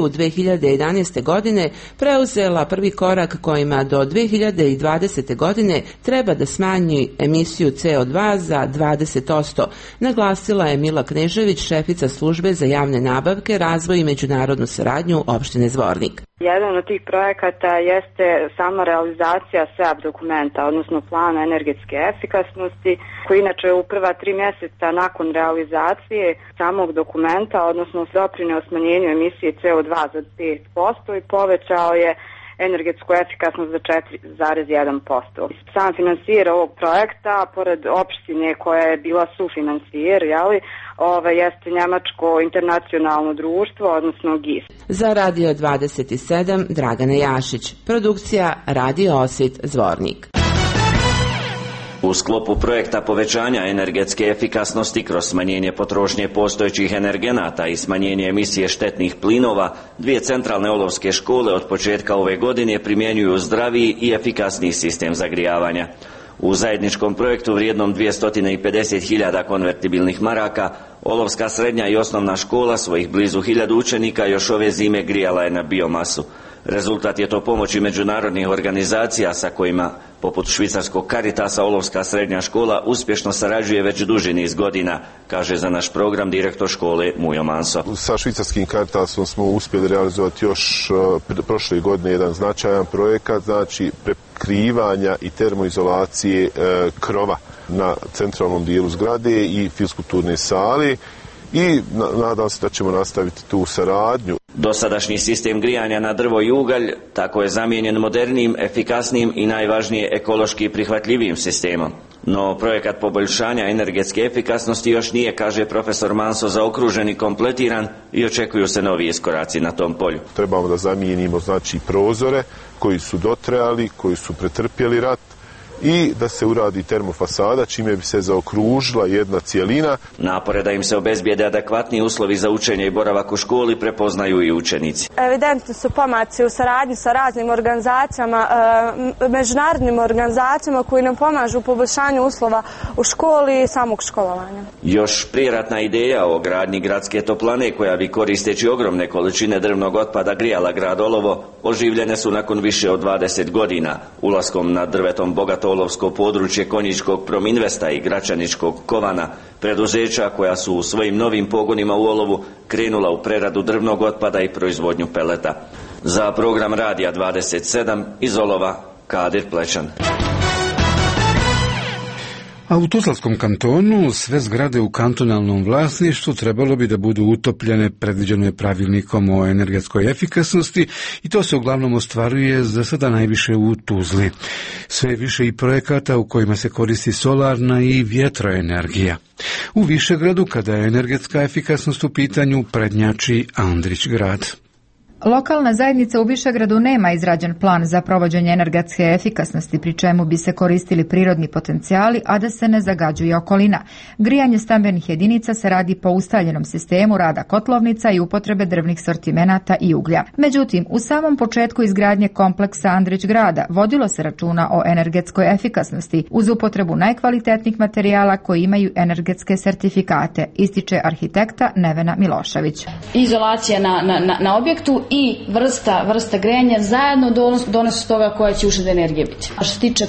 2011. godine preuzela prvi korak kojima do 2020. godine treba da smanji emisiju CO2 za 20%, naglasila je Mila Knežević, šefica službe za javne nabavke, razvoj i međunarodnu saradnju opštine Zvornik. Jedan od tih projekata jeste sama realizacija SEAP dokumenta, odnosno plana energetske efikasnosti, koji inače u prva 3 mjeseca nakon realizacije samog dokumenta, odnosno doprineo smanjenju emisije CO2 za 5% i povećao je energetsku efikasnost za 4,1%. Sam financijer ovog projekta, pored opštine koja je bila sufinansijer, jeste Njemačko internacionalno društvo, odnosno GIS. Za Radio 27 Dragana Jašić, produkcija Radio Osvit Zvornik. U sklopu projekta povećanja energetske efikasnosti kroz smanjenje potrošnje postojećih energenata i smanjenje emisije štetnih plinova, 2 centralne olovske škole od početka ove godine primjenjuju zdraviji i efikasniji sistem zagrijavanja. U zajedničkom projektu vrijednom 250.000 konvertibilnih maraka, Olovska srednja i osnovna škola svojih blizu 1000 učenika još ove zime grijala je na biomasu. Rezultat je to pomoći međunarodnih organizacija sa kojima, poput švicarskog Caritasa, Olovska srednja škola uspješno sarađuje već duži niz godina, kaže za naš program direktor škole Mujo Manso. Sa švicarskim Caritasom smo uspjeli realizovati još prošle godine jedan značajan projekat, znači prekrivanja i termoizolacije krova na centralnom dijelu zgrade i fiskulturne sale i nadam se da ćemo nastaviti tu saradnju. Dosadašnji sistem grijanja na drvo i ugalj tako je zamijenjen modernijim, efikasnijim i najvažnije ekološki prihvatljivijim sistemom. No projekat poboljšanja energetske efikasnosti još nije, kaže profesor Manso, zaokružen i kompletiran i očekuju se novi iskoraci na tom polju. Trebamo da zamijenimo prozore koji su dotrajali, koji su pretrpjeli rat, i da se uradi termofasada čime bi se zaokružila jedna cijelina. Napore da im se obezbijede adekvatni uslovi za učenje i boravak u školi prepoznaju i učenici. Evidentno su pomaci u saradnji sa raznim organizacijama, međunarodnim organizacijama koji nam pomažu u poboljšanju uslova u školi i samog školovanja. Još prijeratna ideja o gradnji gradske toplane koja bi koristeći ogromne količine drvnog otpada grijala grad Olovo oživljene su nakon više od 20 godina ulaskom na drvetom bogato olovsko područje Konjičkog Prominvesta i Gračaničkog Kovana, preduzeća koja su u svojim novim pogonima u Olovu krenula u preradu drvnog otpada i proizvodnju peleta. Za program Radija 27 iz Olova, Kadir Plećan. A u Tuzlanskom kantonu sve zgrade u kantonalnom vlasništvu trebalo bi da budu utopljene, predviđeno je pravilnikom o energetskoj efikasnosti i to se uglavnom ostvaruje za sada najviše u Tuzli. Sve je više i projekata u kojima se koristi solarna i vjetroenergija. U Višegradu, kada je energetska efikasnost u pitanju, prednjači Andrić grad. Lokalna zajednica u Višegradu nema izrađen plan za provođenje energetske efikasnosti, pri čemu bi se koristili prirodni potencijali, a da se ne zagađuje okolina. Grijanje stambenih jedinica se radi po ustaljenom sistemu rada kotlovnica i upotrebe drvnih sortimenata i uglja. Međutim, u samom početku izgradnje kompleksa Andrić grada vodilo se računa o energetskoj efikasnosti uz upotrebu najkvalitetnijih materijala koji imaju energetske sertifikate, ističe arhitekta Nevena Milošević. Izolacija na objektu i vrsta grejanja zajedno donose toga koja će ušteda energije biti. A što se tiče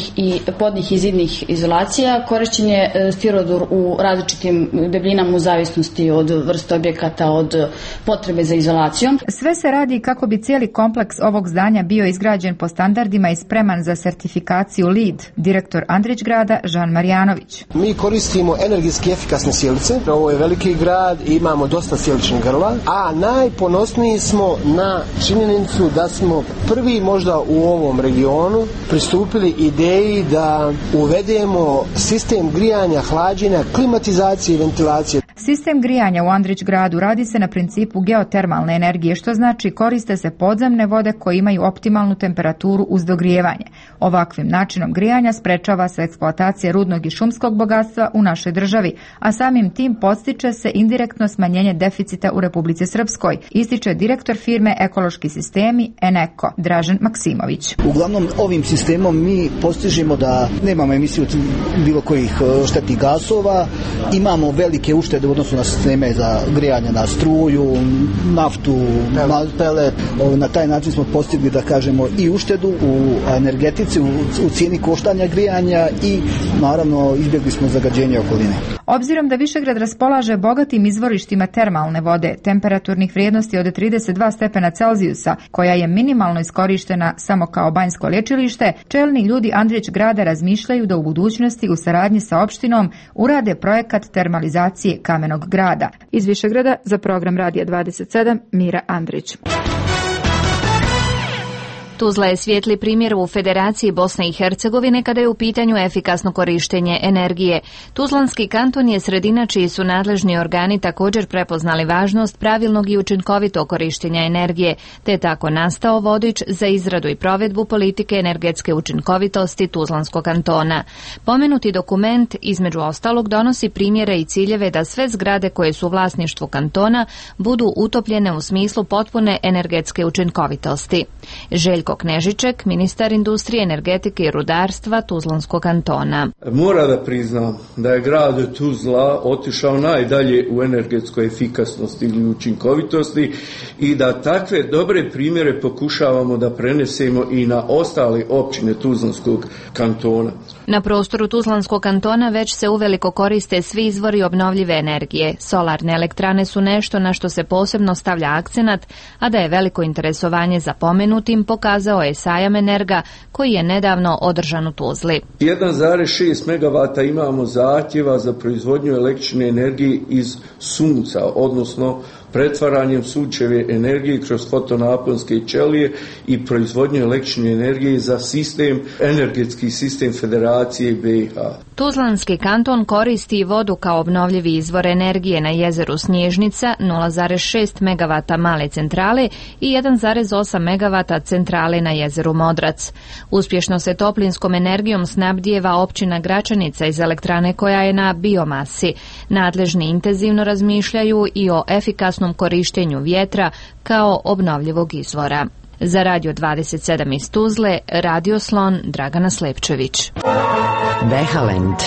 podnih i zidnih izolacija, korišćen je stirodur u različitim debljinama u zavisnosti od vrste objekata, od potrebe za izolacijom. Sve se radi kako bi cijeli kompleks ovog zdanja bio izgrađen po standardima i spreman za sertifikaciju LEED, direktor Andrić grada Žan Marjanović. Mi koristimo energetski efikasne sjelice. Ovo je veliki grad i imamo dosta sjeličnih grla, a najponosniji smo na činjenicu da smo prvi možda u ovom regionu pristupili ideji da uvedemo sistem grijanja, hlađenja, klimatizacije i ventilacije. Sistem grijanja u Andrić gradu radi se na principu geotermalne energije, što znači koriste se podzemne vode koje imaju optimalnu temperaturu uz dogrijevanje. Ovakvim načinom grijanja sprečava se eksploatacija rudnog i šumskog bogatstva u našoj državi, a samim tim podstiče se indirektno smanjenje deficita u Republici Srpskoj, ističe direktor firme Ekološki sistemi Eneko, Dražen Maksimović. Uglavnom ovim sistemom mi postižemo da nemamo emisiju bilo kojih štetnih gasova, imamo velike uštede u odnosu na sisteme za grijanje na struju, naftu, pelet. Na taj način smo postigli, da kažemo, i uštedu u energetici, u cijeni koštanja grijanja i naravno izbjegli smo zagađenje okoline. Obzirom da Višegrad raspolaže bogatim izvorištima termalne vode, temperaturnih vrijednosti od 32 stepena Celzijusa, koja je minimalno iskorištena samo kao banjsko lječilište, čelni ljudi Andrić grada razmišljaju da u budućnosti u saradnji sa opštinom urade projekat termalizacije Kamenog grada. Iz Višegrada za program Radija 27 Mira Andrić. Tuzla je svijetli primjer u Federaciji Bosne i Hercegovine kada je u pitanju efikasno korištenje energije. Tuzlanski kanton je sredina čiji su nadležni organi također prepoznali važnost pravilnog i učinkovitog korištenja energije, te tako nastao vodič za izradu i provedbu politike energetske učinkovitosti Tuzlanskog kantona. Pomenuti dokument, između ostalog, donosi primjere i ciljeve da sve zgrade koje su u vlasništvu kantona budu utopljene u smislu potpune energetske učinkovitosti. Željko Knežiček, ministar industrije, energetike i rudarstva Tuzlanskog kantona. Mora da priznam da je grad Tuzla otišao najdalje u energetskoj efikasnosti ili učinkovitosti i da takve dobre primjere pokušavamo da prenesemo i na ostale općine Tuzlanskog kantona. Na prostoru Tuzlanskog kantona već se uveliko koriste svi izvori obnovljive energije. Solarne elektrane su nešto na što se posebno stavlja akcenat, a da je veliko interesovanje za pomenutim pokazao je sajam Energa koji je nedavno održan u Tuzli. 1,6 megavata imamo zahtjeva za proizvodnju električne energije iz sunca, odnosno pretvaranjem sunčeve energije kroz fotonaponske ćelije i proizvodnju električne energije za energetski sistem Federacije BiH. Tuzlanski kanton koristi vodu kao obnovljivi izvor energije na jezeru Snježnica, 0,6 megavata male centrale i 1,8 megavata centrale na jezeru Modrac. Uspješno se toplinskom energijom snabdijeva općina Gračanica iz elektrane koja je na biomasi. Nadležni intenzivno razmišljaju i o efikasnom korištenju vjetra kao obnovljivog izvora. Za Radio 27 iz Tuzle, Radio Slon, Dragana Slepčević. Behalend.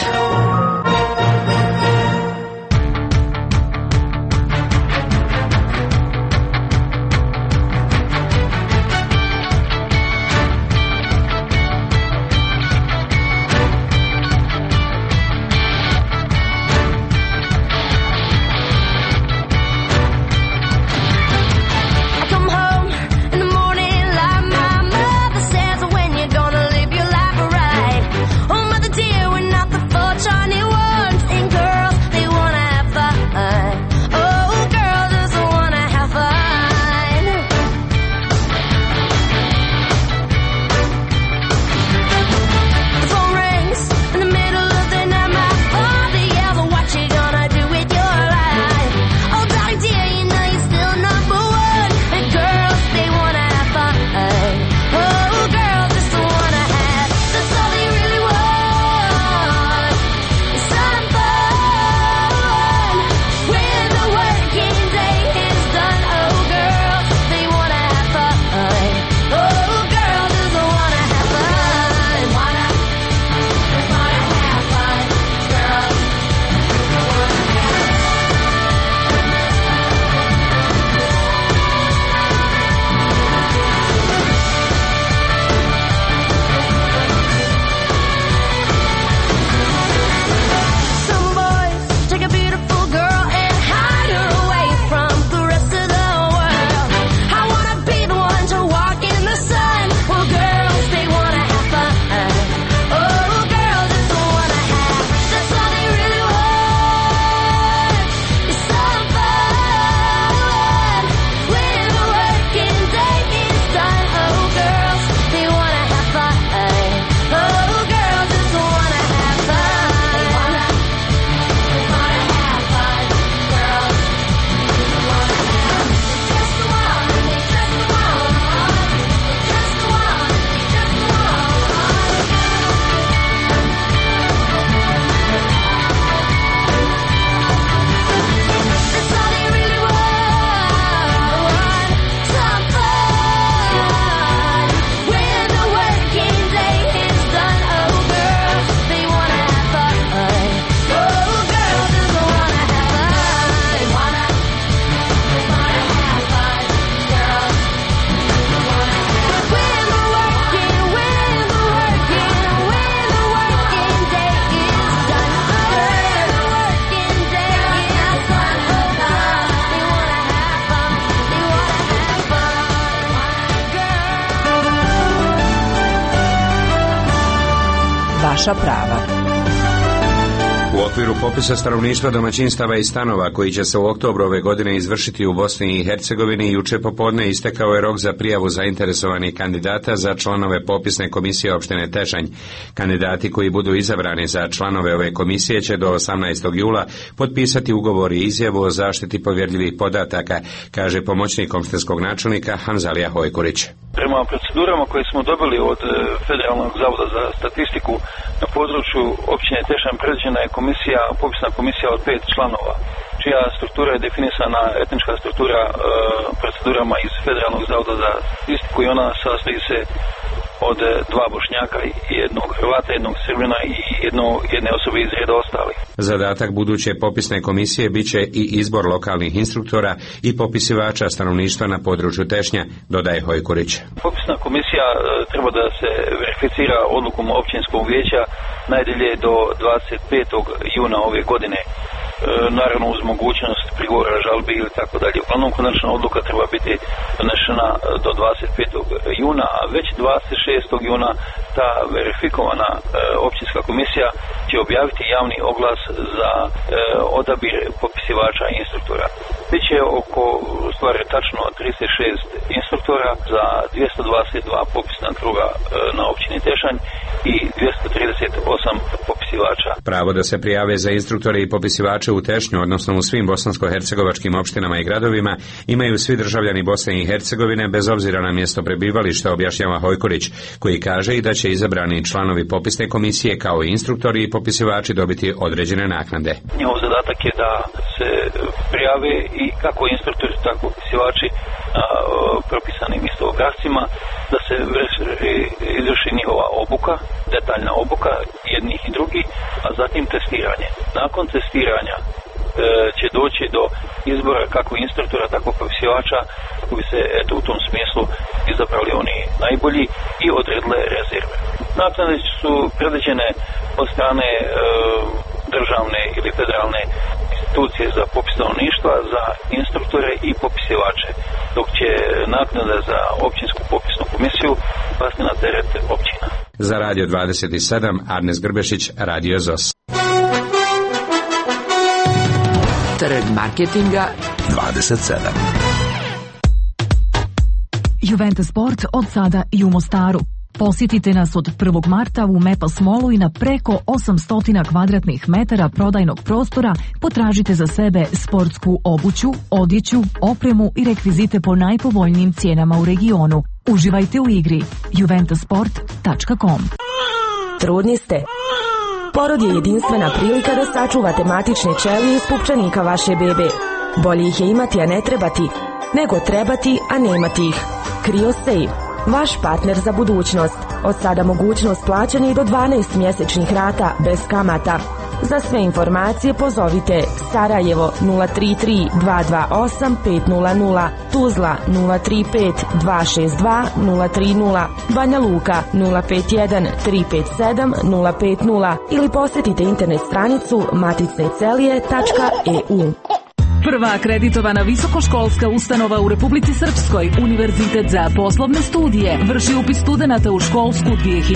Vaša prava. U okviru popisa stanovništva, domaćinstava i stanova koji će se u oktobru ove godine izvršiti u Bosni i Hercegovini, juče popodne istekao je rok za prijavu zainteresovanih kandidata za članove popisne komisije opštine Tešanj. Kandidati koji budu izabrani za članove ove komisije će do 18. jula potpisati ugovor i izjavu o zaštiti povjerljivih podataka, kaže pomoćnik opštinskog načelnika Hanzalija Hojkurić. Prema procedurama koje smo dobili od Federalnog zavoda za statistiku, na području općine Tešanj predviđena je popisna komisija od 5 članova, čija struktura je definisana, etnička struktura, procedurama iz Federalnog zavoda za statistiku, i ona sastoji se od 2 Bošnjaka i jednog Hrvata, jednog Srbina i jedne osobe iz reda ostalih. Zadatak buduće popisne komisije bit će i izbor lokalnih instruktora i popisivača stanovništva na području Tešnja, dodaje Hojkurić. Popisna komisija treba da se verificira odlukom općinskog vijeća najdalje do 25. juna ove godine. Naravno uz mogućnost prigovora, žalbi ili tako dalje. Uglavnom konačna odluka treba biti donešena do 25. juna, a već 26. juna ta verifikovana općinska komisija će objaviti javni oglas za odabir popisivača i instruktora. Biće oko, u stvari tačno 36 instruktora za 222 popisna kruga na općini Tešanj i 238 popisivača. Pravo da se prijave za instruktore i popisivače u Tešnju, odnosno u svim bosansko-hercegovačkim opštinama i gradovima, imaju svi državljani Bosne i Hercegovine bez obzira na mjesto prebivališta, objašnjava Hojkurić, koji kaže i da će izabrani članovi popisne komisije kao i instruktori i popisivači dobiti određene naknade. Njihov zadatak je da se prijave i kako instruktori, tako popisivači na propisanim isto obrascima, da se izvrši njihova obuka, detaljna obuka jednih i drugih, a zatim testiranje. Nakon testiranja će doći do izbora kako instruktora, tako popisivača, kako bi se u tom smislu izabrali oni najbolji i odredile rezerve. Naknade su predviđene od strane državne ili federalne institucije za popis stanovništva, za instruktore i popisivače, dok će naknada za općinsku popisnu komisiju pasti na teret općina. Za Radio 27, Arnes Grbešić, Radio ZOS. Trg marketinga 27. Juventa Sport od sada i u Mostaru. Posjetite nas od 1. marta u Mepas Mallu i na preko 800 kvadratnih metara prodajnog prostora potražite za sebe sportsku obuću, odjeću, opremu i rekvizite po najpovoljnijim cijenama u regionu. Uživajte u igri. juventasport.com. Trudni ste? Porod je jedinstvena prilika da sačuvate matične ćelije iz pupčanika vaše bebe. Bolje ih je imati, a ne trebati, nego trebati, a nemati ih. CryoSafe, vaš partner za budućnost. Od sada mogućnost plaćanja i do 12 mjesečnih rata bez kamata. Za sve informacije pozovite Sarajevo 033 228 500, Tuzla 035 262 030, Banja Luka 051 357 050 ili posjetite internet stranicu maticnecelije.eu. Prva akreditovana visokoškolska ustanova u Republici Srpskoj, Univerzitet za poslovne studije, vrši upis studenata u školsku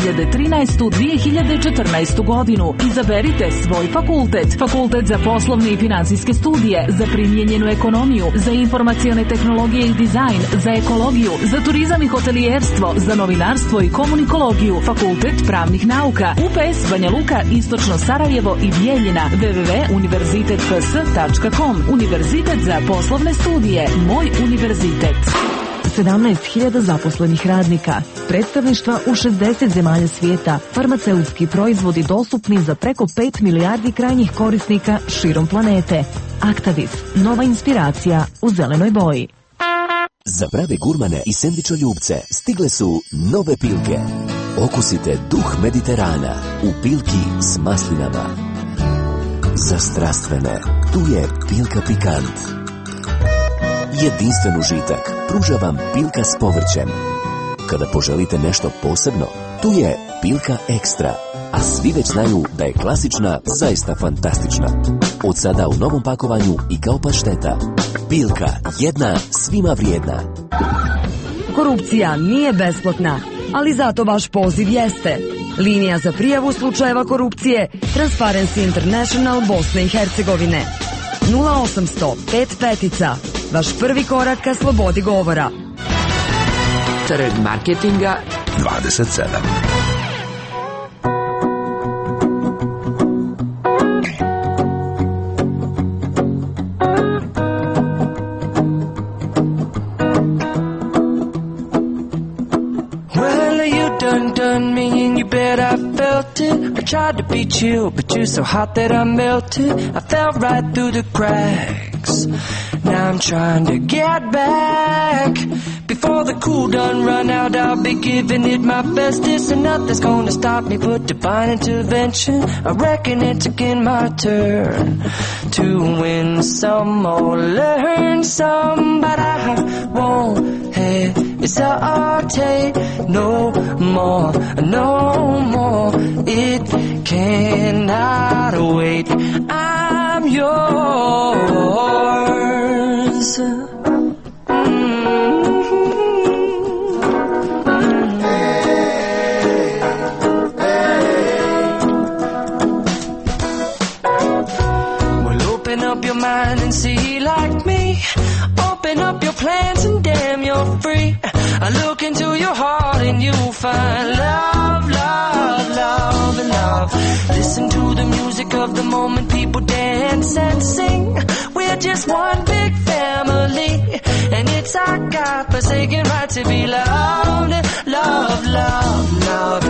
2013-2014 godinu. Izaberite svoj fakultet. Fakultet za poslovne i finansijske studije, za primijenjenu ekonomiju, za informacione tehnologije i dizajn, za ekologiju, za turizam i hotelijerstvo, za novinarstvo i komunikologiju. Fakultet pravnih nauka, UPS Banja Luka, Istočno Sarajevo i Bijeljina. www.univerzitetps.com. Univerzitet za poslovne studije. Moj univerzitet. 17.000 zaposlenih radnika. Predstavništva u 60 zemalja svijeta. Farmaceutski proizvodi dostupni za preko 5 milijardi krajnjih korisnika širom planete. Actavis. Nova inspiracija u zelenoj boji. Za prave gurmane i sendvičoljubce stigle su nove Pilke. Okusite duh Mediterana u Pilki s maslinama. Za strastvene, tu je Pilka Pikant. Jedinstven užitak pruža vam Pilka s povrćem. Kada poželite nešto posebno, tu je Pilka Ekstra. A svi već znaju da je klasična zaista fantastična. Od sada u novom pakovanju i kao pašteta. Pilka, jedna, svima vrijedna. Korupcija nije besplatna, ali zato vaš poziv jeste. Linija za prijavu slučajeva korupcije Transparency International Bosne i Hercegovine. 0800 55. Vaš prvi korak ka slobodi govora. Trg marketinga 27. Done me and you bet I felt it. I tried to be chill, but you're so hot that I melted. I fell right through the cracks. tracks. Now I'm trying to get back. Before the cool done run out, I'll be giving it my bestest, and nothing's gonna stop me but divine intervention. I reckon it's again my turn to win some or learn some, but I won't hesitate no more, no more. It cannot wait. I'm yours. Up your mind and see like me. Open up your plans and damn, you're free. I look into your heart and you'll find love, love, love, and love. Listen to the music of the moment, people dance and sing. We're just one big family, and it's our God-forsaken right to be loved, love, love, love,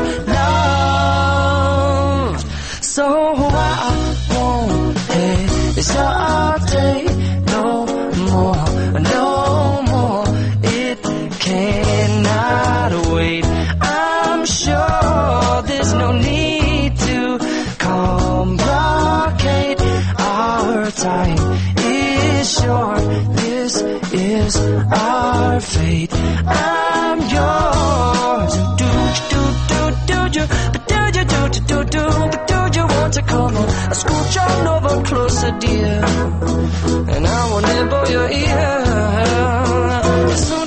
love. So I won't hesitate no more, no more. It cannot wait. I'm sure there's no need to complicate. Our time is short. This is our fate. I'm yours. Do you? But do you want to come on? I scooch on over closer, dear, and I will nibble your ear. So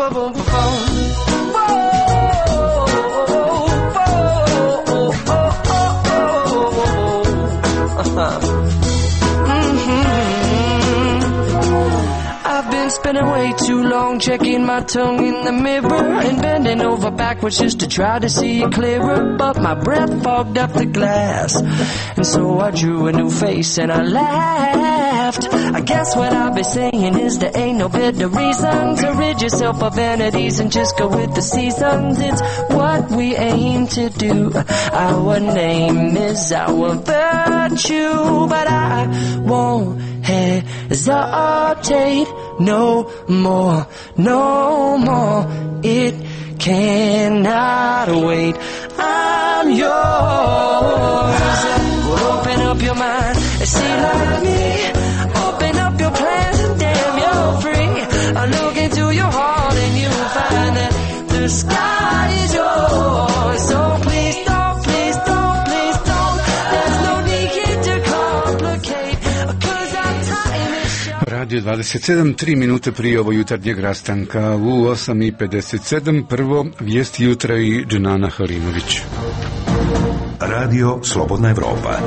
I've been spending way too long checking my tongue in the mirror and bending over backwards just to try to see it clearer, but my breath fogged up the glass, and so I drew a new face and I laughed. I guess what I'll be saying is there ain't no better reason to rid yourself of vanities and just go with the seasons. It's what we aim to do. Our name is our virtue, but I won't hesitate no more, no more. It cannot wait. I'm yours. Well, open up your mind and see like me. Open up your plans and damn, you're free. I look into your heart and you'll find that the sky is yours. So please don't, please don't, please don't. There's no need to complicate, 'cause our time is short. Radio 27, 3 minute prije ovo jutarnjeg rastanka u 8:57. Prvo vijesti jutra i Dženana Halimović. Radio Slobodna Evropa.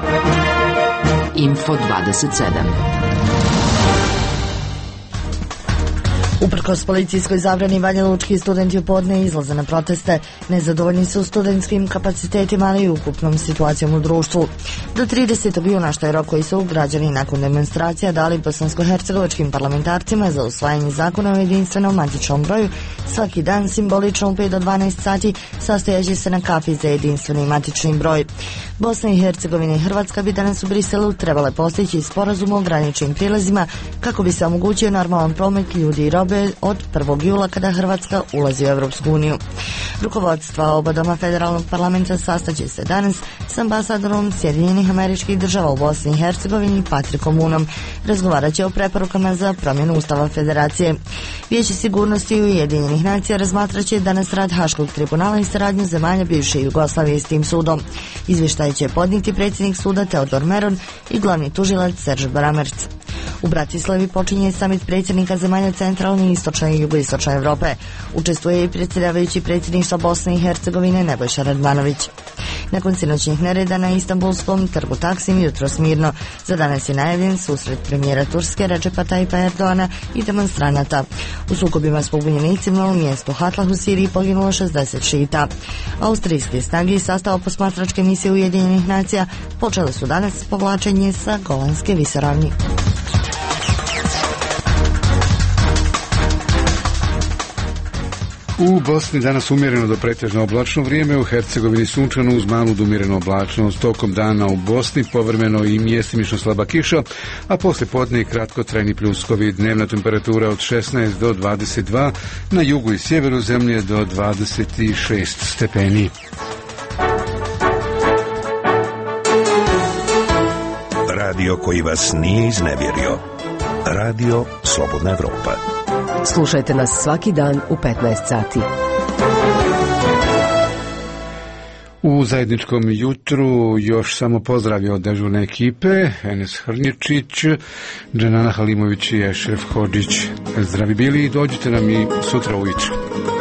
Info 27. Uprkos policijskoj zabrani, Banja Lučki studenti u podne izlaze na proteste. Nezadovoljni su studentskim kapacitetima, ali i ukupnom situacijom u društvu. Do 30. juna, što je rok koji su građani nakon demonstracija dali bosansko-hercegovačkim parlamentarcima za usvajanje zakona o jedinstvenom matičnom broju, svaki dan simbolično u 5 do 12 sati sastojaće se na kafi za jedinstveni matični broj. Bosna i Hercegovina i Hrvatska bi danas u Briselu trebale postići sporazum o graničnim prilazima kako bi se omogućio normalan promet ljudi i robe od 1. jula kada Hrvatska ulazi u Evropsku uniju. Rukovodstva oba doma federalnog parlamenta sastaće se danas s ambasadorom Sjedinjenih Američkih Država u Bosni i Hercegovini Patrikom Unom. Razgovarat će o preporukama za promjenu Ustava Federacije. Vijeće sigurnosti Ujedinjenih nacija razmatrat će danas rad Haškog tribunala i saradnju zemalja bivše Jugoslavije s tim sudom. Izvještaj će podnijeti predsjednik suda Teodor Meron i glavni tužilac Serž Baramerc. U Bratislavi počinje samit predsjednika zemalja centralne, istočne i jugoistočne Evrope. Učestvuje i predsjedavajući predsjedništva Bosne i Hercegovine Nebojša Radmanović. Nakon sinoćnih nereda na Istanbulskom trgu Taksim jutros mirno. Za danas je najavljen susret premijera Turske Recepa Tayyipa Erdoana i demonstranata. U sukobima s pobunjenicima u mjestu Hatlah u Siriji poginulo 60 šita. Austrijske snage i sastav posmatračke misije Ujedinjenih nacija počele su danas povlačenje sa Golanske visoravni. U Bosni danas umjereno do pretežno oblačno vrijeme, u Hercegovini sunčano uz malu do umjereno oblačnost. Tokom dana u Bosni povremeno i mjestimično slaba kiša, a poslije podne i kratkotrajni pljuskovi. Dnevna temperatura od 16 do 22, na jugu i sjeveru zemlje do 26 stepeni. Radio koji vas nije iznevjerio. Radio Slobodna Evropa. Slušajte nas svaki dan u 15 sati. U zajedničkom jutru još samo pozdravio od dežurne ekipe Enes Hrnječić, Dženana Halimović i Ešref Hodžić. Zdravi bili i dođite nam i sutra ujutro.